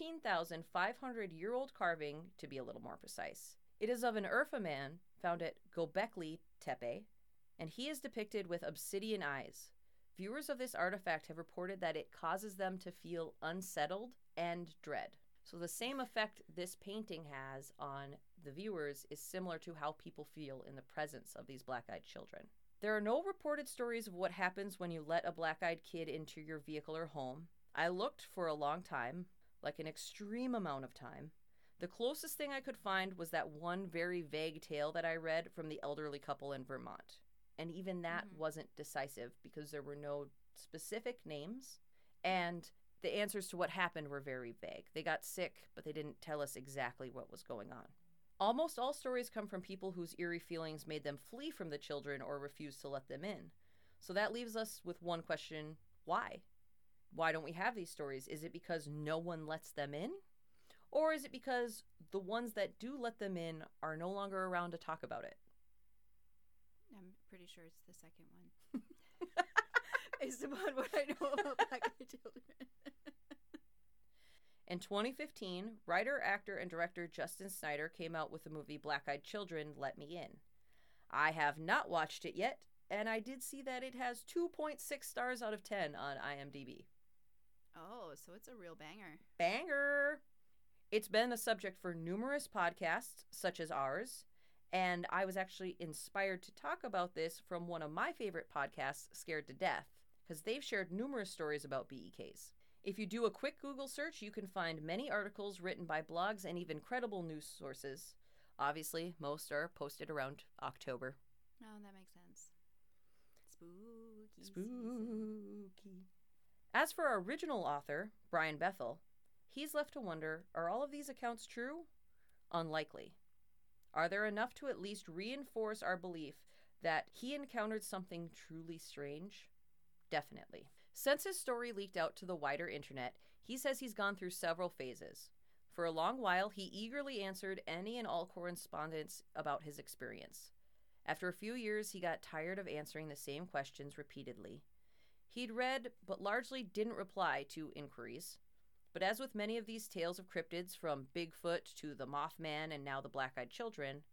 13,500-year-old carving, to be a little more precise. It is of an Urfa man found at Göbekli Tepe, and he is depicted with obsidian eyes. Viewers of this artifact have reported that it causes them to feel unsettled and dread. So the same effect this painting has on the viewers is similar to how people feel in the presence of these black-eyed children. There are no reported stories of what happens when you let a black-eyed kid into your vehicle or home. I looked for a long time, like an extreme amount of time. The closest thing I could find was that one very vague tale that I read from the elderly couple in Vermont. And even that wasn't decisive because there were no specific names, and the answers to what happened were very vague. They got sick, but they didn't tell us exactly what was going on. Almost all stories come from people whose eerie feelings made them flee from the children or refuse to let them in. So that leaves us with one question: why? Why don't we have these stories? Is it because no one lets them in? Or is it because the ones that do let them in are no longer around to talk about it? I'm pretty sure it's the second one. Based upon what I know about black-eyed children. In 2015, writer, actor, and director Justin Snyder came out with the movie Black-Eyed Children, Let Me In. I have not watched it yet, and I did see that it has 2.6 stars out of 10 on IMDb. Oh, so it's a real banger. Banger! It's been a subject for numerous podcasts, such as ours, and I was actually inspired to talk about this from one of my favorite podcasts, Scared to Death, because they've shared numerous stories about BEKs. If you do a quick Google search, you can find many articles written by blogs and even credible news sources. Obviously, most are posted around October. Oh, that makes sense. Spooky. Spooky. As for our original author, Brian Bethel, he's left to wonder, are all of these accounts true? Unlikely. Are there enough to at least reinforce our belief that he encountered something truly strange? Definitely. Since his story leaked out to the wider internet, he says he's gone through several phases. For a long while, he eagerly answered any and all correspondence about his experience. After a few years, he got tired of answering the same questions repeatedly. He'd read, but largely didn't reply to inquiries. But as with many of these tales of cryptids, from Bigfoot to the Mothman and now the Black-Eyed Children,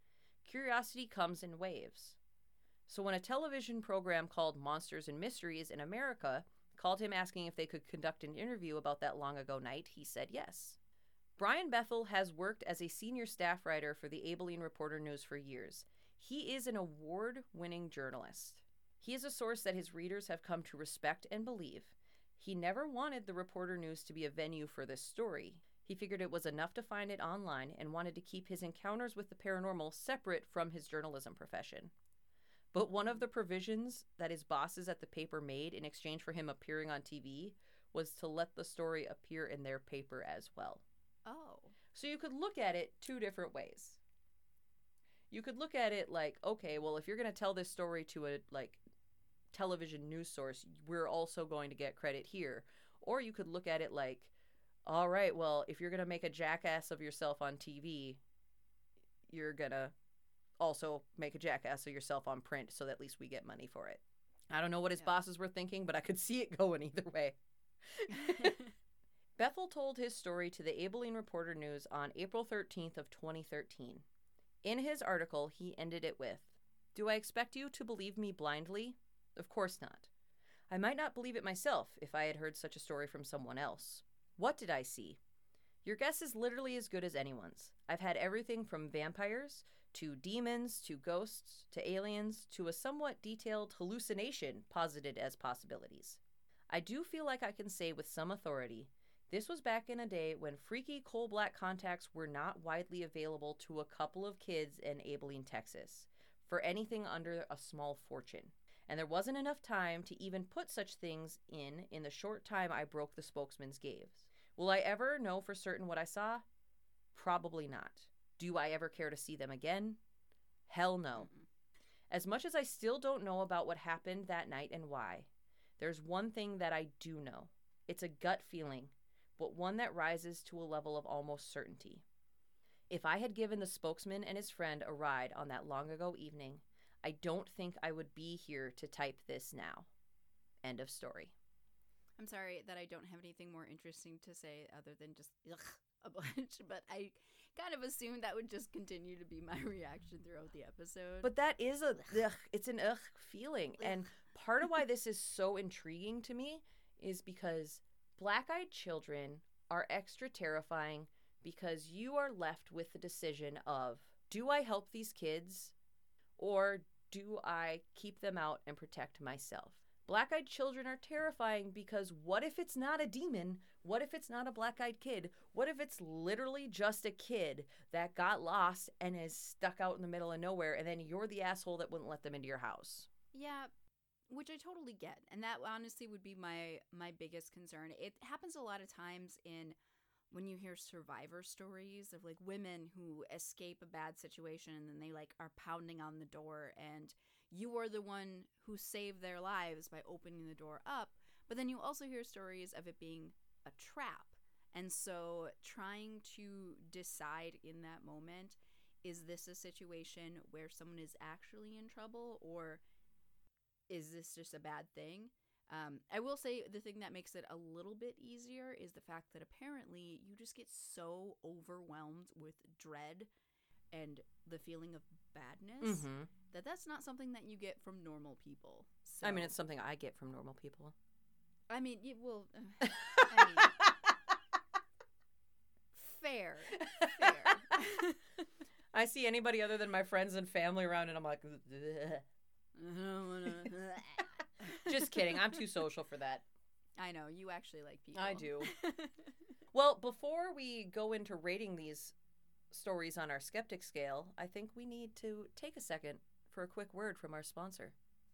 curiosity comes in waves. So when a television program called Monsters and Mysteries in America called him asking if they could conduct an interview about that long ago night, he said yes. Brian Bethel has worked as a senior staff writer for the Abilene Reporter News for years. He is an award-winning journalist. He is a source that his readers have come to respect and believe. He never wanted the Reporter News to be a venue for this story. He figured it was enough to find it online and wanted to keep his encounters with the paranormal separate from his journalism profession. But one of the provisions that his bosses at the paper made in exchange for him appearing on TV was to let the story appear in their paper as well. Oh. So you could look at it two different ways. You could look at it like, okay, well, if you're going to tell this story to a television news source, we're also going to get credit here. Or you could look at it like, all right, well, if you're going to make a jackass of yourself on TV, you're going to also make a jackass of yourself on print so that at least we get money for it. I don't know what his bosses were thinking, but I could see it going either way. Bethel told his story to the Abilene Reporter News on April 13th of 2013. In his article, he ended it with, "Do I expect you to believe me blindly? Of course not. I might not believe it myself if I had heard such a story from someone else. What did I see? Your guess is literally as good as anyone's. I've had everything from vampires to demons to ghosts to aliens to a somewhat detailed hallucination posited as possibilities. I do feel like I can say with some authority, this was back in a day when freaky coal-black contacts were not widely available to a couple of kids in Abilene, Texas, for anything under a small fortune. And there wasn't enough time to even put such things in the short time I broke the spokesman's gaze. Will I ever know for certain what I saw? Probably not. Do I ever care to see them again? Hell no. As much as I still don't know about what happened that night and why, there's one thing that I do know. It's a gut feeling, but one that rises to a level of almost certainty. If I had given the spokesman and his friend a ride on that long ago evening, I don't think I would be here to type this now. End of story." I'm sorry that I don't have anything more interesting to say other than just ugh a bunch, but I kind of assumed that would just continue to be my reaction throughout the episode. But that is it's an feeling. Ugh. And part of why this is so intriguing to me is because black-eyed children are extra terrifying because you are left with the decision of, do I help these kids or do I keep them out and protect myself? Black-eyed children are terrifying because what if it's not a demon? What if it's not a black-eyed kid? What if it's literally just a kid that got lost and is stuck out in the middle of nowhere and then you're the asshole that wouldn't let them into your house? Yeah, which I totally get. And that honestly would be my biggest concern. It happens a lot of times when you hear survivor stories of like women who escape a bad situation and then they like are pounding on the door and you are the one who saved their lives by opening the door up. But then you also hear stories of it being a trap. And so trying to decide in that moment, is this a situation where someone is actually in trouble or is this just a bad thing? I will say the thing that makes it a little bit easier is the fact that apparently you just get so overwhelmed with dread and the feeling of badness that that's not something that you get from normal people. So, I mean, it's something I get from normal people. I mean, fair. I see anybody other than my friends and family around and I'm like, just kidding. I'm too social for that. I know. You actually like people. I do. Well, before we go into rating these stories on our skeptic scale, I think we need to take a second for a quick word from our sponsor.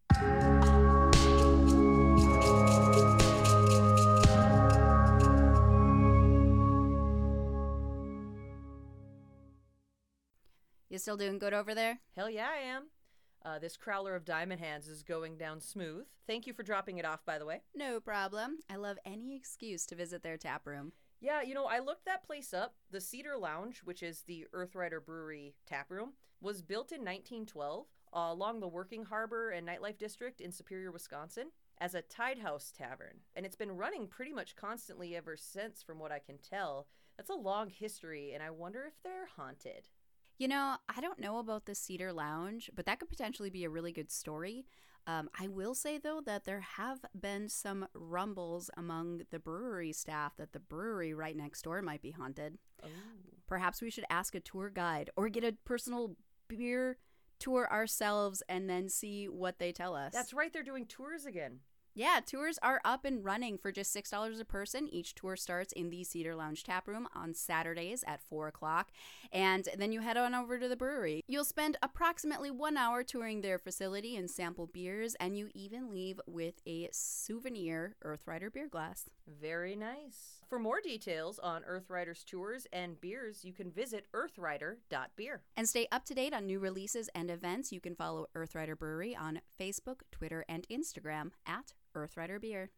You still doing good over there? Hell yeah, I am. This Crowler of Diamond Hands is going down smooth. Thank you for dropping it off, by the way. No problem. I love any excuse to visit their tap room. Yeah, you know, I looked that place up. The Cedar Lounge, which is the Earthrider Brewery tap room, was built in 1912 along the Working Harbor and Nightlife District in Superior, Wisconsin, as a Tide House tavern. And it's been running pretty much constantly ever since, from what I can tell. That's a long history, and I wonder if they're haunted. I don't know about the Cedar Lounge, but that could potentially be a really good story. I will say, though, that there have been some rumbles among the brewery staff that the brewery right next door might be haunted. Oh. Perhaps we should ask a tour guide or get a personal beer tour ourselves and then see what they tell us. That's right. They're doing tours again. Yeah, tours are up and running for just $6 a person. Each tour starts in the Cedar Lounge tap room on Saturdays at 4 o'clock. And then you head on over to the brewery. You'll spend approximately 1 hour touring their facility and sample beers, and you even leave with a souvenir Earthrider beer glass. Very nice. For more details on Earthrider's tours and beers, you can visit earthrider.beer. And stay up to date on new releases and events. You can follow Earthrider Brewery on Facebook, Twitter, and Instagram at Earthrider Beer.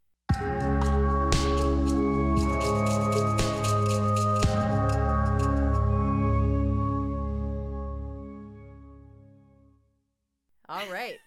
All right.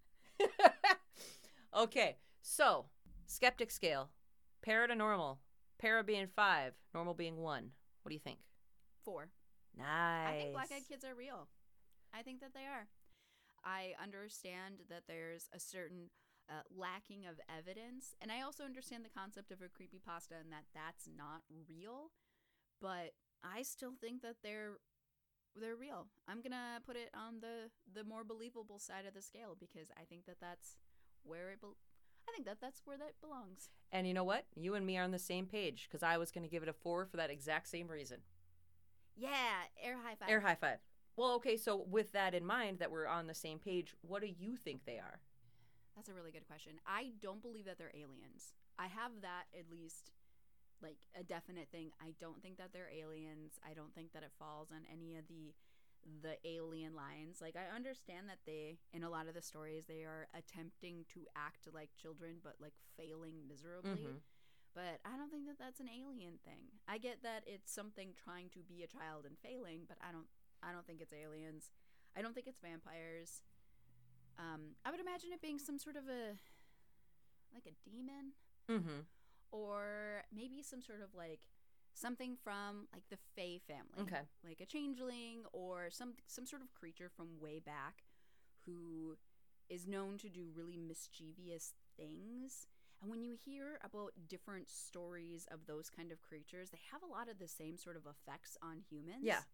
Okay, so skeptic scale. Para to normal. Para being 5, normal being 1. What do you think? 4. Nice. I think black-eyed kids are real. I think that they are. I understand that there's a certain lacking of evidence, and I also understand the concept of a creepypasta and that that's not real, but I still think that they're real. I'm gonna put it on the more believable side of the scale because I think that that's where that's where that belongs. And you know what? You and me are on the same page because I was going to give it a 4 for that exact same reason. Yeah, air high five. Air high five. Well, okay, so with that in mind, that we're on the same page, what do you think they are? That's a really good question. I don't believe that they're aliens. I have that at least, like, a definite thing. I don't think that they're aliens. I don't think that it falls on any of the alien lines. Like, I understand that they, in a lot of the stories, they are attempting to act like children, but, like, failing miserably. Mm-hmm. But I don't think that that's an alien thing. I get that it's something trying to be a child and failing, but I don't think it's aliens. I don't think it's vampires. I would imagine it being some sort of a demon. Mm-hmm. Or maybe some sort of, like, something from, like, the Fae family. Okay. Like a changeling or some sort of creature from way back who is known to do really mischievous things. And when you hear about different stories of those kind of creatures, they have a lot of the same sort of effects on humans. Yeah.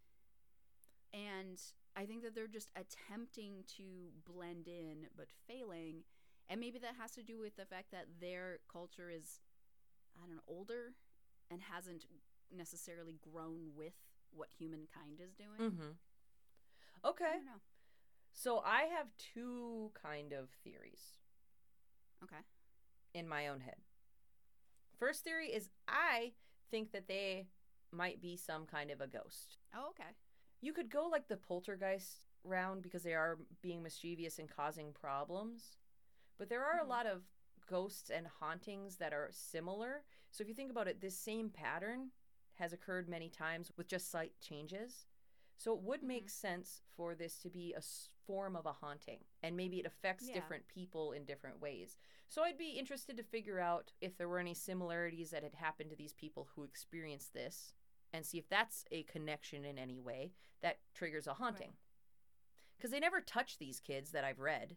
And I think that they're just attempting to blend in but failing. And maybe that has to do with the fact that their culture is, I don't know, older and hasn't necessarily grown with what humankind is doing. Mm-hmm. Okay. I don't know. So I have 2 kind of theories. Okay. In my own head. First theory is I think that they might be some kind of a ghost. Oh, okay. You could go like the poltergeist round because they are being mischievous and causing problems. But there are a lot of ghosts and hauntings that are similar. So if you think about it, this same pattern has occurred many times with just slight changes. So it would make sense for this to be a form of a haunting. And maybe it affects different people in different ways. So I'd be interested to figure out if there were any similarities that had happened to these people who experienced this and see if that's a connection in any way that triggers a haunting. Because they never touch these kids that I've read.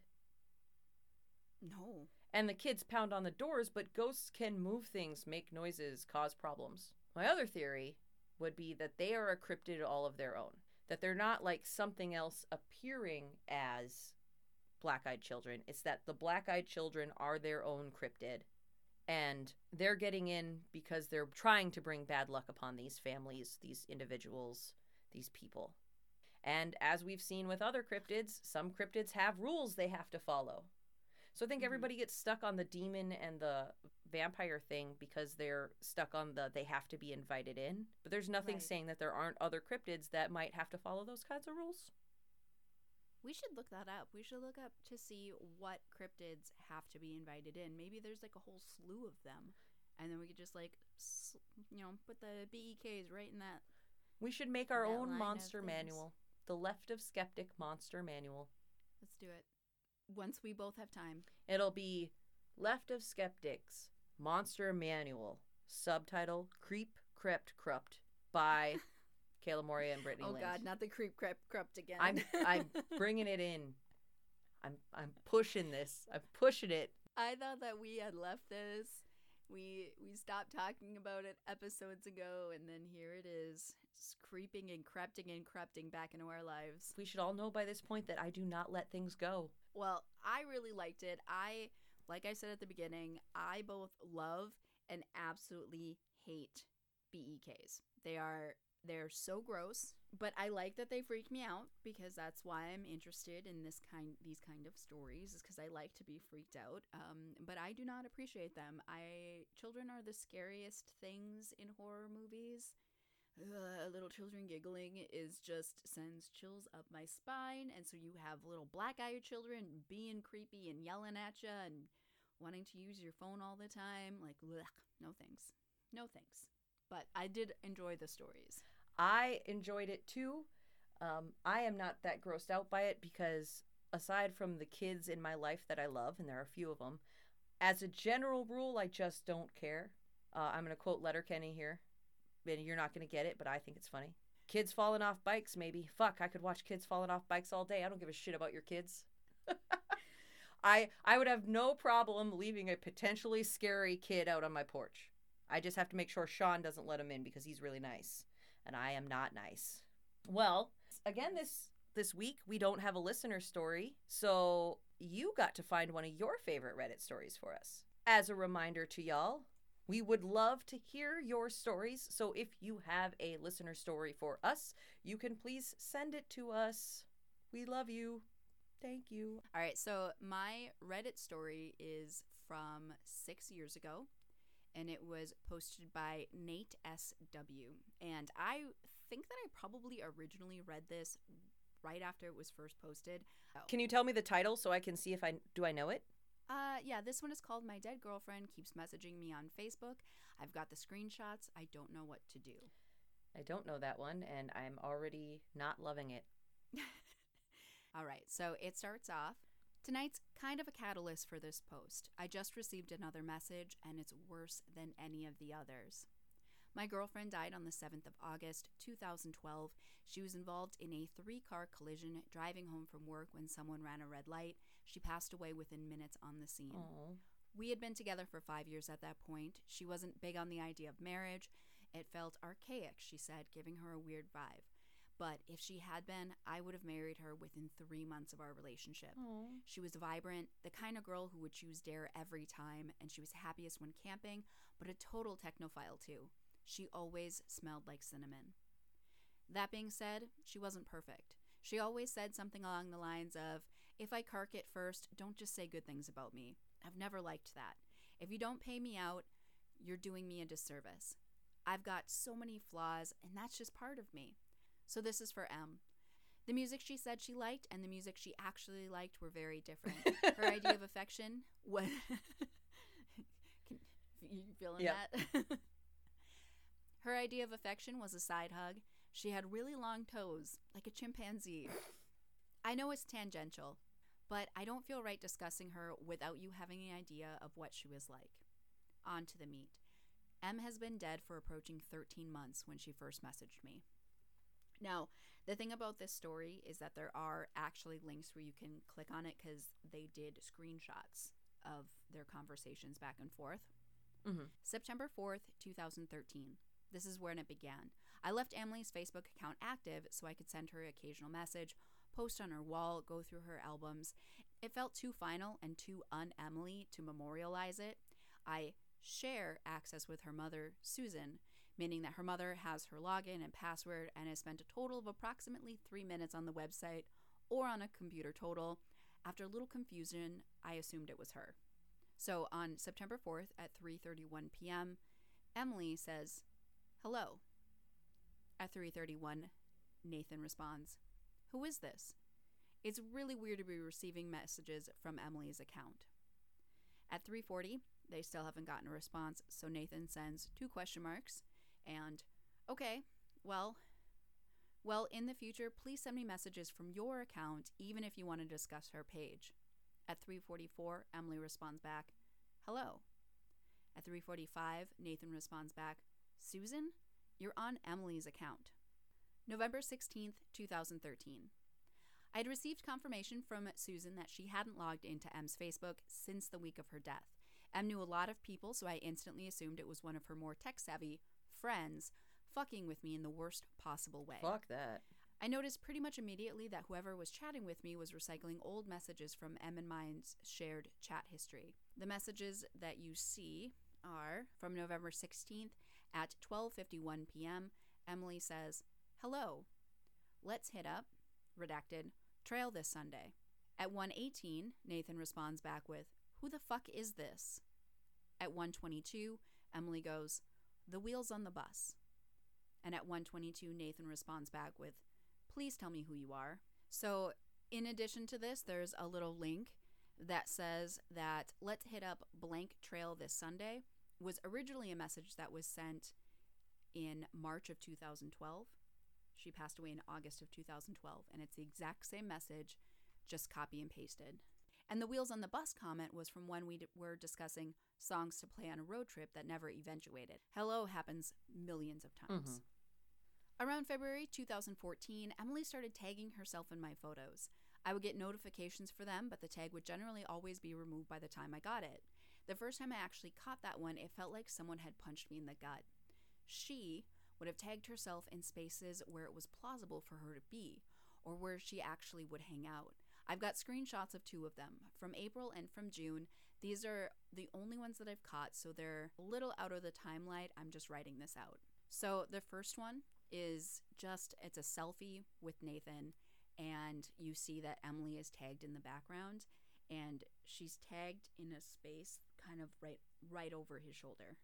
No. And the kids pound on the doors, but ghosts can move things, make noises, cause problems. My other theory would be that they are a cryptid all of their own. That they're not like something else appearing as black-eyed children. It's that the black-eyed children are their own cryptid. And they're getting in because they're trying to bring bad luck upon these families, these individuals, these people. And as we've seen with other cryptids, some cryptids have rules they have to follow. So I think everybody gets stuck on the demon and the vampire thing because they're stuck on they have to be invited in. But there's nothing saying that there aren't other cryptids that might have to follow those kinds of rules. We should look that up. We should look up to see what cryptids have to be invited in. Maybe there's like a whole slew of them. And then we could just like, put the BEKs right in that. We should make our that own line monster of things. manual. The Left of Skeptic Monster Manual. Let's do it. Once we both have time. It'll be Left of Skeptics Monster Manual. Subtitle, Creep, Crept, Crupt by Kayla Moria and Brittany Oh Lind. God, not the creep crept again. I'm bringing it in. I'm pushing this. I'm pushing it. I thought that we had left this. We stopped talking about it episodes ago, and then here it is, just creeping and crepting back into our lives. We should all know by this point that I do not let things go. Well, I really liked it. Like I said at the beginning, I both love and absolutely hate BEKs. They're so gross, but I like that they freak me out because that's why I'm interested in these kind of stories, is because I like to be freaked out. But I do not appreciate them. Children are the scariest things in horror movies. Little children giggling sends chills up my spine, and so you have little black-eyed children being creepy and yelling at you and wanting to use your phone all the time. Like, ugh, no thanks. No thanks. But I did enjoy the stories. I enjoyed it too. I am not that grossed out by it because aside from the kids in my life that I love, and there are a few of them, as a general rule, I just don't care. I'm going to quote Letterkenny here. And you're not going to get it, but I think it's funny. Kids falling off bikes, maybe. Fuck, I could watch kids falling off bikes all day. I don't give a shit about your kids. I would have no problem leaving a potentially scary kid out on my porch. I just have to make sure Sean doesn't let him in because he's really nice. And I am not nice. Well, again, this week, we don't have a listener story. So you got to find one of your favorite Reddit stories for us. As a reminder to y'all, we would love to hear your stories. So if you have a listener story for us, you can please send it to us. We love you. Thank you. All right, so my Reddit story is from 6 years ago, and it was posted by Nate SW. And I think that I probably originally read this right after it was first posted. Can you tell me the title so I can see if I know it? Yeah, this one is called My Dead Girlfriend Keeps Messaging Me on Facebook. I've got the screenshots. I don't know what to do. I don't know that one, and I'm already not loving it. All right, so it starts off. Tonight's kind of a catalyst for this post. I just received another message, and it's worse than any of the others. My girlfriend died on the 7th of August, 2012. She was involved in a 3-car collision driving home from work when someone ran a red light. She passed away within minutes on the scene. Aww. We had been together for 5 years at that point. She wasn't big on the idea of marriage. It felt archaic, she said, giving her a weird vibe. But if she had been, I would have married her within 3 months of our relationship. Aww. She was vibrant, the kind of girl who would choose dare every time, and she was happiest when camping, but a total technophile too. She always smelled like cinnamon. That being said, she wasn't perfect. She always said something along the lines of, if I cark it first, don't just say good things about me. I've never liked that. If you don't pay me out, you're doing me a disservice. I've got so many flaws, and that's just part of me. So this is for M. The music she said she liked and the music she actually liked were very different. Her idea of affection was... you feeling that? Her idea of affection was a side hug. She had really long toes, like a chimpanzee. I know it's tangential, but I don't feel right discussing her without you having an idea of what she was like. On to the meat. M has been dead for approaching 13 months when she first messaged me. Now, the thing about this story is that there are actually links where you can click on it because they did screenshots of their conversations back and forth. Mm-hmm. September 4th, 2013. This is when it began. I left Emily's Facebook account active so I could send her an occasional message, post on her wall, go through her albums. It felt too final and too un-Emily to memorialize it. I share access with her mother, Susan, meaning that her mother has her login and password and has spent a total of approximately 3 minutes on the website or on a computer total. After a little confusion, I assumed it was her. So on September 4th at 3:31 p.m., Emily says, "Hello." At 3:31, Nathan responds, "Who is this?" It's really weird to be receiving messages from Emily's account. At 3:40, they still haven't gotten a response, so Nathan sends 2 question marks and, "Okay, well, in the future, please send me messages from your account, even if you want to discuss her page." At 3:44, Emily responds back, "Hello." At 3:45, Nathan responds back, "Susan, you're on Emily's account." November 16th, 2013. I had received confirmation from Susan that she hadn't logged into M's Facebook since the week of her death. M knew a lot of people, so I instantly assumed it was one of her more tech-savvy friends fucking with me in the worst possible way. Fuck that. I noticed pretty much immediately that whoever was chatting with me was recycling old messages from M and mine's shared chat history. The messages that you see are from November 16th at 12:51 p.m. Emily says, "Hello. Let's hit up, redacted, trail this Sunday." At 1:18, Nathan responds back with, "Who the fuck is this?" At 1:22, Emily goes, "The wheels on the bus." And at 1:22, Nathan responds back with, "Please tell me who you are." So in addition to this, there's a little link that says that "let's hit up blank trail this Sunday" was originally a message that was sent in March of 2012. She passed away in August of 2012, and it's the exact same message, just copy and pasted. And the wheels on the bus comment was from when we were discussing songs to play on a road trip that never eventuated. Hello happens millions of times. Around February 2014, Emily started tagging herself in my photos. I would get notifications for them, but the tag would generally always be removed by the time I got it. The first time I actually caught that one, it felt like someone had punched me in the gut. She would have tagged herself in spaces where it was plausible for her to be, or where she actually would hang out. I've got screenshots of 2 of them, from April and from June. These are the only ones that I've caught, so they're a little out of the timelight. I'm just writing this out. So the first one is it's a selfie with Nathan, and you see that Emily is tagged in the background, and she's tagged in a space kind of right over his shoulder.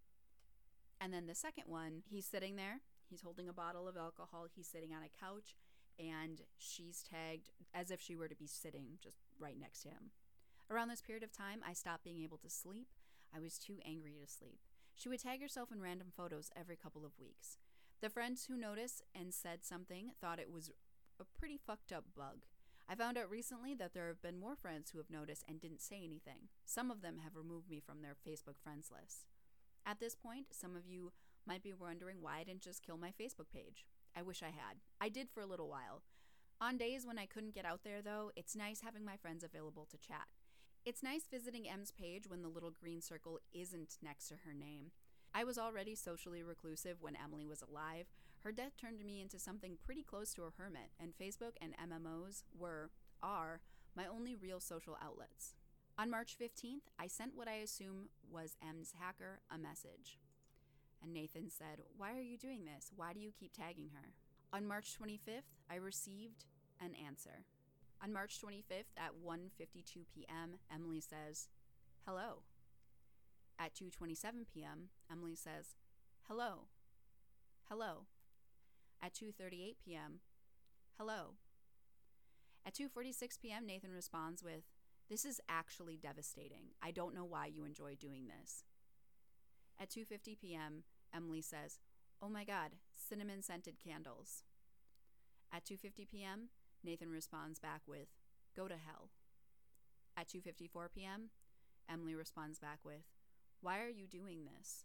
And then the second one, he's sitting there, he's holding a bottle of alcohol, he's sitting on a couch, and she's tagged as if she were to be sitting just right next to him. Around this period of time, I stopped being able to sleep. I was too angry to sleep. She would tag herself in random photos every couple of weeks. The friends who noticed and said something thought it was a pretty fucked up bug. I found out recently that there have been more friends who have noticed and didn't say anything. Some of them have removed me from their Facebook friends list. At this point, some of you might be wondering why I didn't just kill my Facebook page. I wish I had. I did for a little while. On days when I couldn't get out there, though, it's nice having my friends available to chat. It's nice visiting M's page when the little green circle isn't next to her name. I was already socially reclusive when Emily was alive. Her death turned me into something pretty close to a hermit, and Facebook and MMOs are my only real social outlets. On March 15th, I sent what I assume was M's hacker a message. And Nathan said, "Why are you doing this? Why do you keep tagging her?" On March 25th, I received an answer. On March 25th at 1:52 p.m., Emily says, "Hello." At 2:27 p.m., Emily says, "Hello. Hello." At 2:38 p.m., "Hello." At 2:46 p.m., Nathan responds with, "This is actually devastating. I don't know why you enjoy doing this." At 2:50 p.m., Emily says, "Oh my God, cinnamon-scented candles." At 2:50 p.m., Nathan responds back with, "Go to hell." At 2:54 p.m., Emily responds back with, "Why are you doing this?"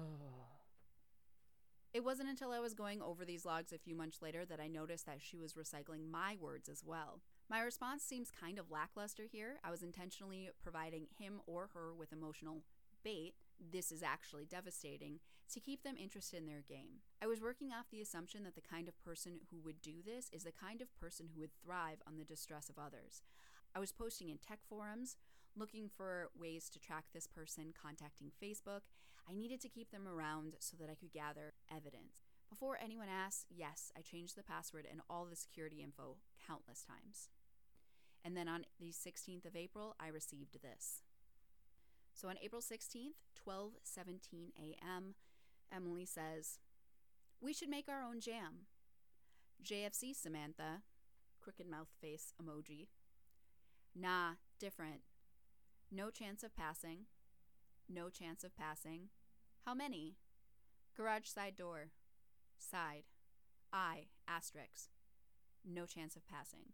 It wasn't until I was going over these logs a few months later that I noticed that she was recycling my words as well. My response seems kind of lackluster here. I was intentionally providing him or her with emotional bait, "this is actually devastating," to keep them interested in their game. I was working off the assumption that the kind of person who would do this is the kind of person who would thrive on the distress of others. I was posting in tech forums, looking for ways to track this person, contacting Facebook. I needed to keep them around so that I could gather evidence. Before anyone asks, yes, I changed the password and all the security info countless times. And then on the 16th of April, I received this. So on April 16th, 12:17 a.m., Emily says, "We should make our own jam. JFC, Samantha." Crooked mouth face emoji. "Nah, different. No chance of passing. No chance of passing. How many? Garage side door. Side. Asterisk. No chance of passing."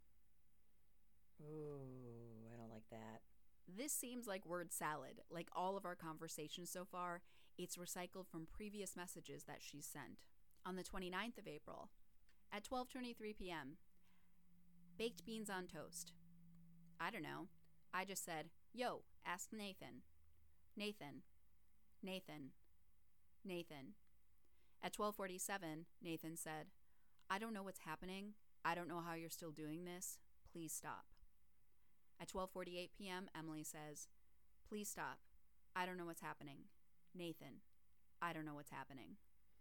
Ooh, I don't like that. This seems like word salad. Like all of our conversations so far, it's recycled from previous messages that she's sent. On the 29th of April, At 12:23 p.m., baked beans on toast. I don't know. I just said, yo, ask Nathan. Nathan. Nathan. Nathan. At 12:47, Nathan said, I don't know what's happening. I don't know how you're still doing this. Please stop. At 12:48 p.m., Emily says, please stop. I don't know what's happening. Nathan. I don't know what's happening.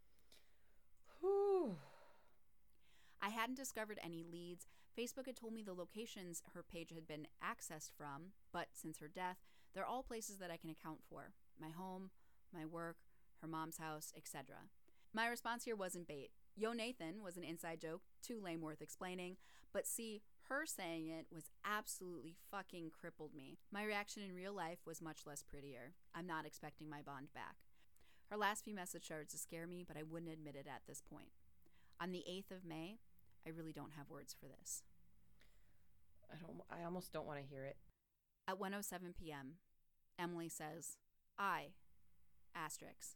Whew. I hadn't discovered any leads. Facebook had told me the locations her page had been accessed from, but since her death, they're all places that I can account for. My home, my work, her mom's house, etc. My response here wasn't bait. Yo Nathan was an inside joke, too lame worth explaining, but see, her saying it was absolutely fucking crippled me. My reaction in real life was much less prettier. I'm not expecting my bond back. Her last few messages started to scare me, but I wouldn't admit it at this point. On the 8th of May, I really don't have words for this. I almost don't want to hear it. At 1:07 p.m., Emily says, I, asterisk,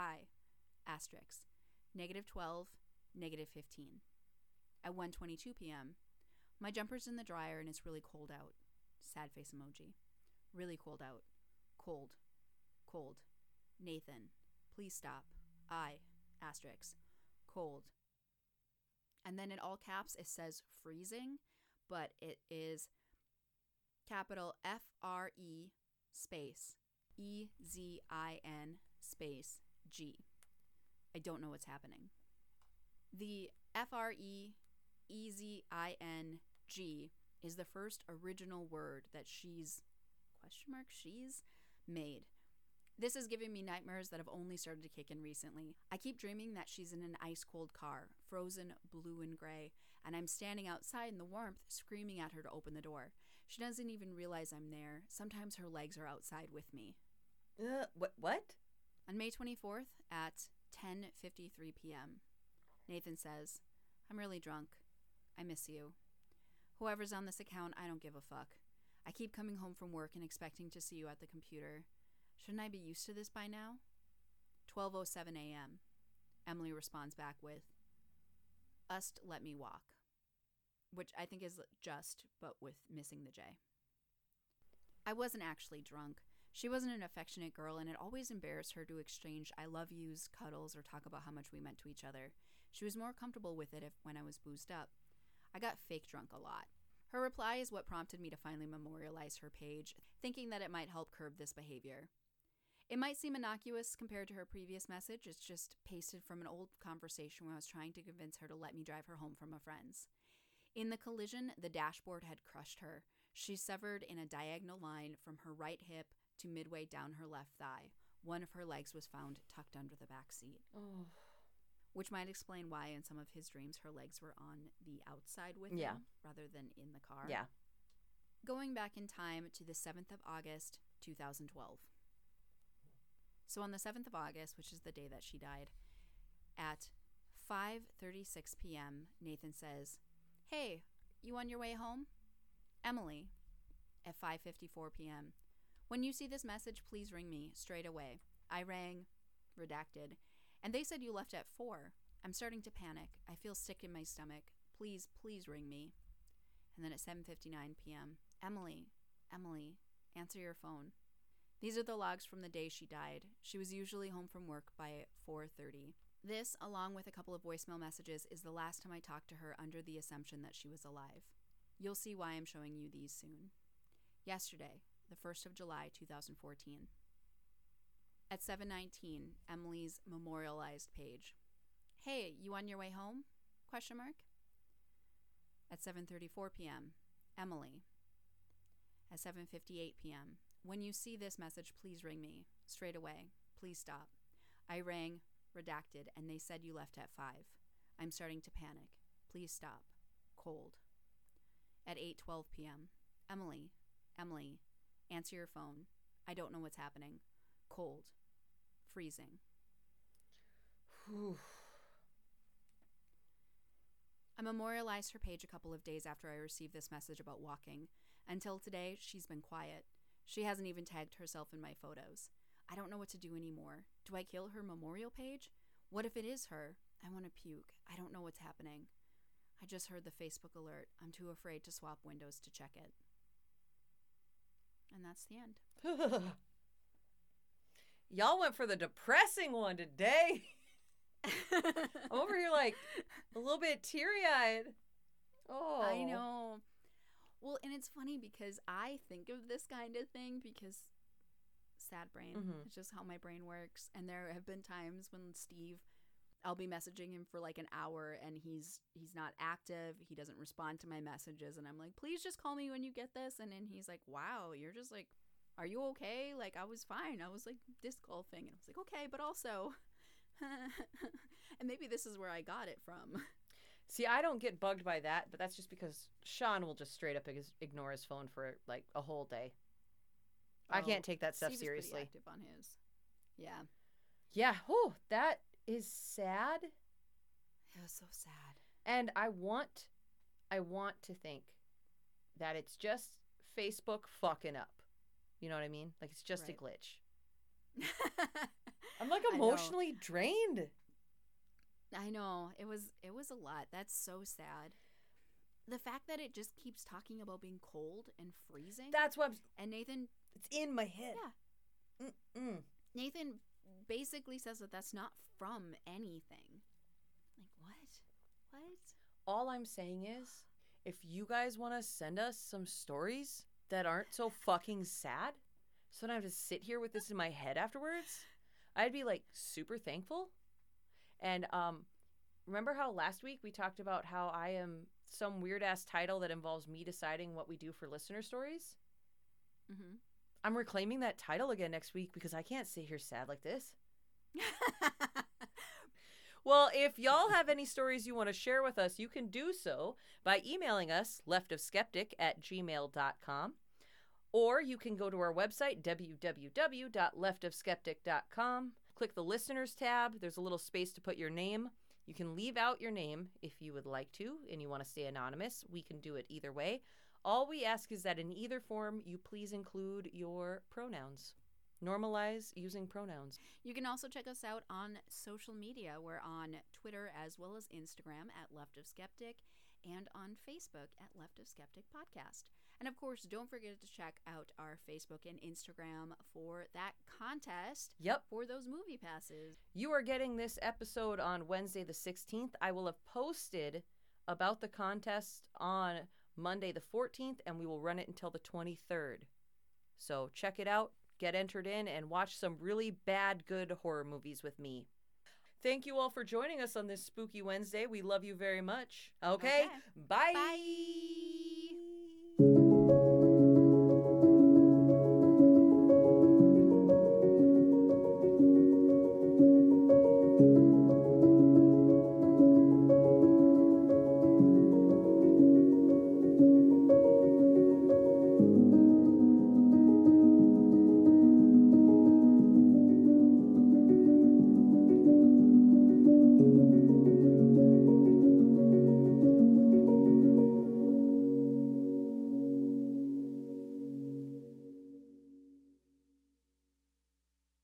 -12, -15. At 1:22 p.m., my jumper's in the dryer and it's really cold out. Sad face emoji. Really cold out. Cold. Cold. Nathan, please stop. I, asterisk, cold. And then in all caps, it says freezing, but it is capital FRE space EZIN space G. I don't know what's happening. The FRE EZIN G is the first original word that she's made. This is giving me nightmares that have only started to kick in recently. I keep dreaming that she's in an ice-cold car, frozen blue and gray, and I'm standing outside in the warmth, screaming at her to open the door. She doesn't even realize I'm there. Sometimes her legs are outside with me. What? On May 24th at 10:53 p.m., Nathan says, I'm really drunk. I miss you. Whoever's on this account, I don't give a fuck. I keep coming home from work and expecting to see you at the computer. Shouldn't I be used to this by now? 12:07 a.m. Emily responds back with, Ust let me walk, which I think is just, but with missing the J. I wasn't actually drunk. She wasn't an affectionate girl, and it always embarrassed her to exchange I love yous, cuddles, or talk about how much we meant to each other. She was more comfortable with it when I was boozed up. I got fake drunk a lot. Her reply is what prompted me to finally memorialize her page, thinking that it might help curb this behavior. It might seem innocuous compared to her previous message. It's just pasted from an old conversation where I was trying to convince her to let me drive her home from a friend's. In the collision, the dashboard had crushed her. She severed in a diagonal line from her right hip to midway down her left thigh. One of her legs was found tucked under the back seat. Oh. Which might explain why in some of his dreams her legs were on the outside with him rather than in the car. Yeah. Going back in time to the 7th of August, 2012. So on the 7th of August, which is the day that she died, at 5:36 p.m., Nathan says, Hey, you on your way home? Emily. At 5:54 p.m., when you see this message, please ring me straight away. I rang, redacted, and they said you left at 4. I'm starting to panic. I feel sick in my stomach. Please ring me. And then at 7:59 p.m., Emily, answer your phone. These are the logs from the day she died. She was usually home from work by 4:30. This, along with a couple of voicemail messages, is the last time I talked to her under the assumption that she was alive. You'll see why I'm showing you these soon. Yesterday, the 1st of July, 2014. At 7:19, Emily's memorialized page. Hey, you on your way home? ? At 7:34 p.m., Emily. At 7:58 p.m., when you see this message, please ring me. Straight away. Please stop. I rang, redacted, and they said you left at 5. I'm starting to panic. Please stop. Cold. At 8:12 p.m., Emily, answer your phone. I don't know what's happening. Cold. Freezing. Whew. I memorialized her page a couple of days after I received this message about walking. Until today, she's been quiet. She hasn't even tagged herself in my photos. I don't know what to do anymore. Do I kill her memorial page? What if it is her? I want to puke. I don't know what's happening. I just heard the Facebook alert. I'm too afraid to swap windows to check it. And that's the end. Y'all went for the depressing one today. I'm over here like a little bit teary-eyed. Oh. I know. Well, and it's funny because I think of this kind of thing because sad brain. Mhm. It's just how my brain works. And there have been times when Steve, I'll be messaging him for like an hour and he's not active. He doesn't respond to my messages. And I'm like, please just call me when you get this. And then he's like, wow, you're just like, are you okay? Like, I was fine. I was like disc golfing. And I was like, okay, but also, and maybe this is where I got it from. See, I don't get bugged by that, but that's just because Sean will just straight up ignore his phone for like a whole day. I can't take that stuff Steve is seriously. pretty active on his. Yeah. Yeah. Oh, that is sad. It was so sad. And I want to think that it's just Facebook fucking up. You know what I mean? Like it's just a glitch. I'm like emotionally drained. I know. It was a lot. That's so sad. The fact that it just keeps talking about being cold and freezing. That's what and Nathan, it's in my head. Yeah. Mm-mm. Nathan basically says that that's not from anything. Like what? All I'm saying is, if you guys want to send us some stories that aren't so fucking sad, so I don't have to sit here with this in my head afterwards, I'd be like super thankful. And remember how last week we talked about how I am some weird ass title that involves me deciding what we do for listener stories? Mm-hmm. I'm reclaiming that title again next week because I can't sit here sad like this. Well, if y'all have any stories you want to share with us, you can do so by emailing us, leftofskeptic@gmail.com. Or you can go to our website, www.leftofskeptic.com. Click the listeners tab. There's a little space to put your name. You can leave out your name if you would like to and you want to stay anonymous. We can do it either way. All we ask is that in either form, you please include your pronouns. Normalize using pronouns. You can also check us out on social media. We're on Twitter as well as Instagram at Left of Skeptic and on Facebook at Left of Skeptic Podcast. And of course, don't forget to check out our Facebook and Instagram for that contest. Yep. For those movie passes. You are getting this episode on Wednesday the 16th. I will have posted about the contest on Monday the 14th, and we will run it until the 23rd. So check it out, get entered in, and watch some really bad, good horror movies with me. Thank you all for joining us on this spooky Wednesday. We love you very much. Okay. Bye. Bye.